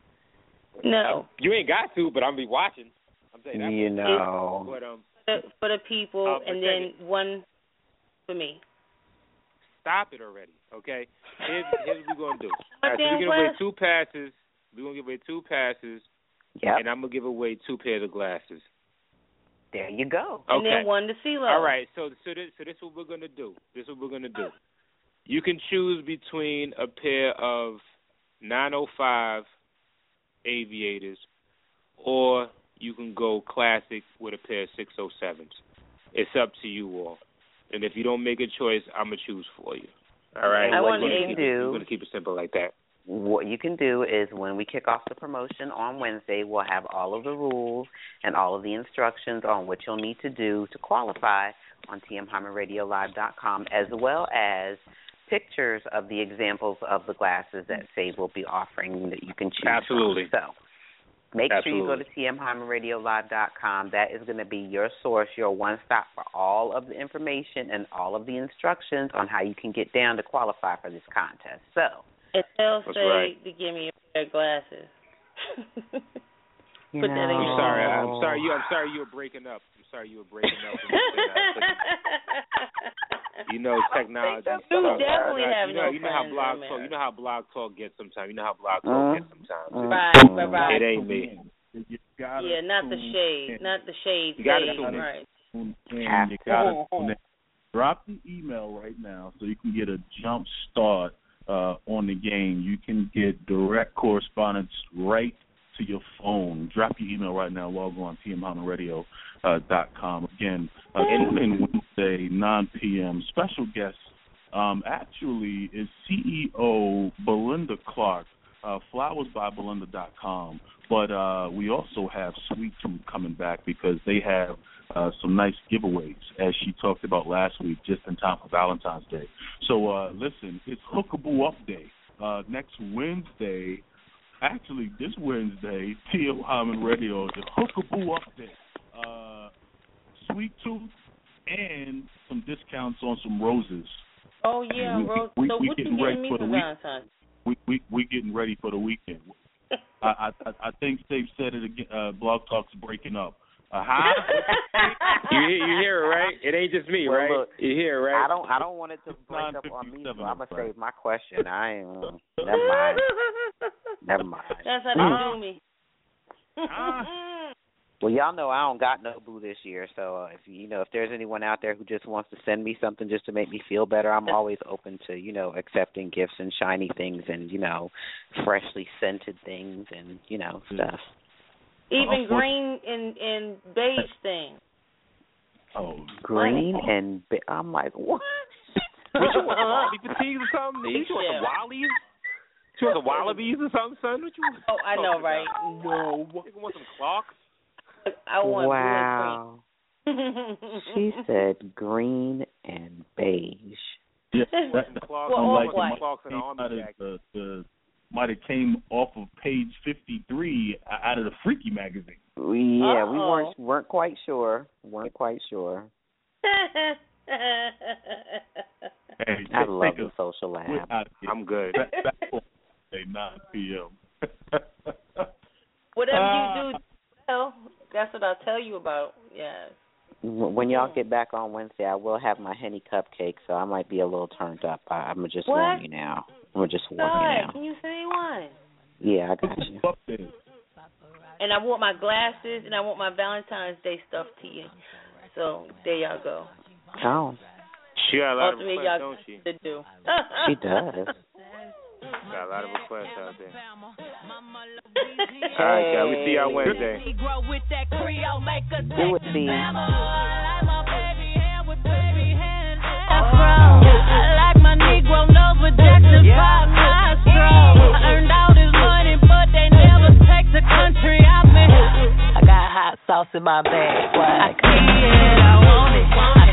No. You ain't got to, but I'm be watching. I'm saying that. You know. But um, For the people, Uh, but and check then one for me. Stop it already, okay? Here's, here's what we're going to do. All right, so we're going to give away two passes. We're going to give away two passes. Yep. And I'm going to give away two pairs of glasses. There you go. Okay. And then one to CeeLo. All right, so so this, so this is what we're going to do. This is what we're going to do. You can choose between a pair of nine oh five Aviators, or you can go classic with a pair of six oh sevens. It's up to you all. And if you don't make a choice, I'm going to choose for you. All right? I what want you to do. We're going to keep it simple like that. What you can do is when we kick off the promotion on Wednesday, we'll have all of the rules and all of the instructions on what you'll need to do to qualify on T M Hyman Radio Live dot com, as well as pictures of the examples of the glasses that Save will be offering that you can choose Absolutely. from. So make Absolutely. sure you go to T M Hyman Radio Live dot com. That is going to be your source, your one-stop for all of the information and all of the instructions on how you can get down to qualify for this contest. So And tell That's Say right. to give me a pair of glasses. You Put that in I'm your sorry. I'm sorry. You. I'm sorry. You were breaking up. I'm sorry. You were breaking up. You know, technology. You definitely have you know, no you know how friends blog in talk. You America. know how blog talk gets sometimes. You know how blog talk Mm. gets sometimes. Right, right, right. It ain't me. You gotta Yeah, not the tune shade, in. not the shade. You gotta shade, tune in. right. Tune in. You gotta tune in. Drop the email right now so you can get a jump start uh, on the game. You can get direct correspondence right to your phone. Drop your email right now. Log on T M Hyman Radio dot com. Again, uh, tune in Wednesday, nine p.m. Special guest um, actually is C E O Belinda Clark, uh, flowers by belinda dot com. But uh, we also have Sweet Tooth coming back because they have uh, some nice giveaways, as she talked about last week, just in time for Valentine's Day. So, uh, listen, it's Hookaboo Up Day. Uh, next Wednesday, actually this Wednesday, T M Hyman Radio, the Hookaboo Up Day. Uh, Sweet Tooth and some discounts on some roses. Oh, yeah, we, Rose. we, so we what you getting getting ready me for for the week. Valentine's? We we we getting ready for the weekend. I, I I think they've said it again. Uh, Blog Talk's breaking up. Uh, hi. You, you hear it, right? It ain't just me, Well, right? look, you hear it, right? I don't I don't want it to break up on me, so I'm gonna save my question. I ain't uh, never mind. Never mind. That's how they do me. Well, y'all know I don't got no boo this year, so uh, if you know if there's anyone out there who just wants to send me something just to make me feel better, I'm always open to you know accepting gifts and shiny things and you know freshly scented things and you know stuff. Even green and, and beige things. Oh, green and be- I'm like, what? What you want, Wally fatigues or something? You want the Wallies? You want the Wallabies or something, son? What you want? Oh, I know, right? No. You want some clocks? I want wow. blue and green. She said green and beige. Yeah, that, that, Clocks, well, like white. clocks and army might have, jacket. uh, the, might have came off of page fifty-three out of the Freaky magazine. Yeah, we Uh-oh. weren't weren't quite sure. weren't quite sure. Hey, I just love think the of- social we're lab. out of here. I'm good. Back, back on Wednesday, nine p.m. Whatever Uh, you do, well, that's what I'll tell you about. Yes. When y'all get back on Wednesday, I will have my Henny cupcake, so I might be a little turned up. I, I'm gonna just What? warn you now. I'm gonna just warn you Good. now. Can you say one? Yeah, I got you. Up there. And I want my glasses and I want my Valentine's Day stuff to you. So there y'all go. Oh, She got a lot of Ultimately, requests, y'all don't she? to do. she does. Got a lot of requests out there. Hey. All right, y'all. We see y'all Wednesday. Do it, Steve. I like my Negro nose with Jackson five nostrils. I earned all this money, but they never take the country out me. I got hot sauce in my bag. I see it, I want it. I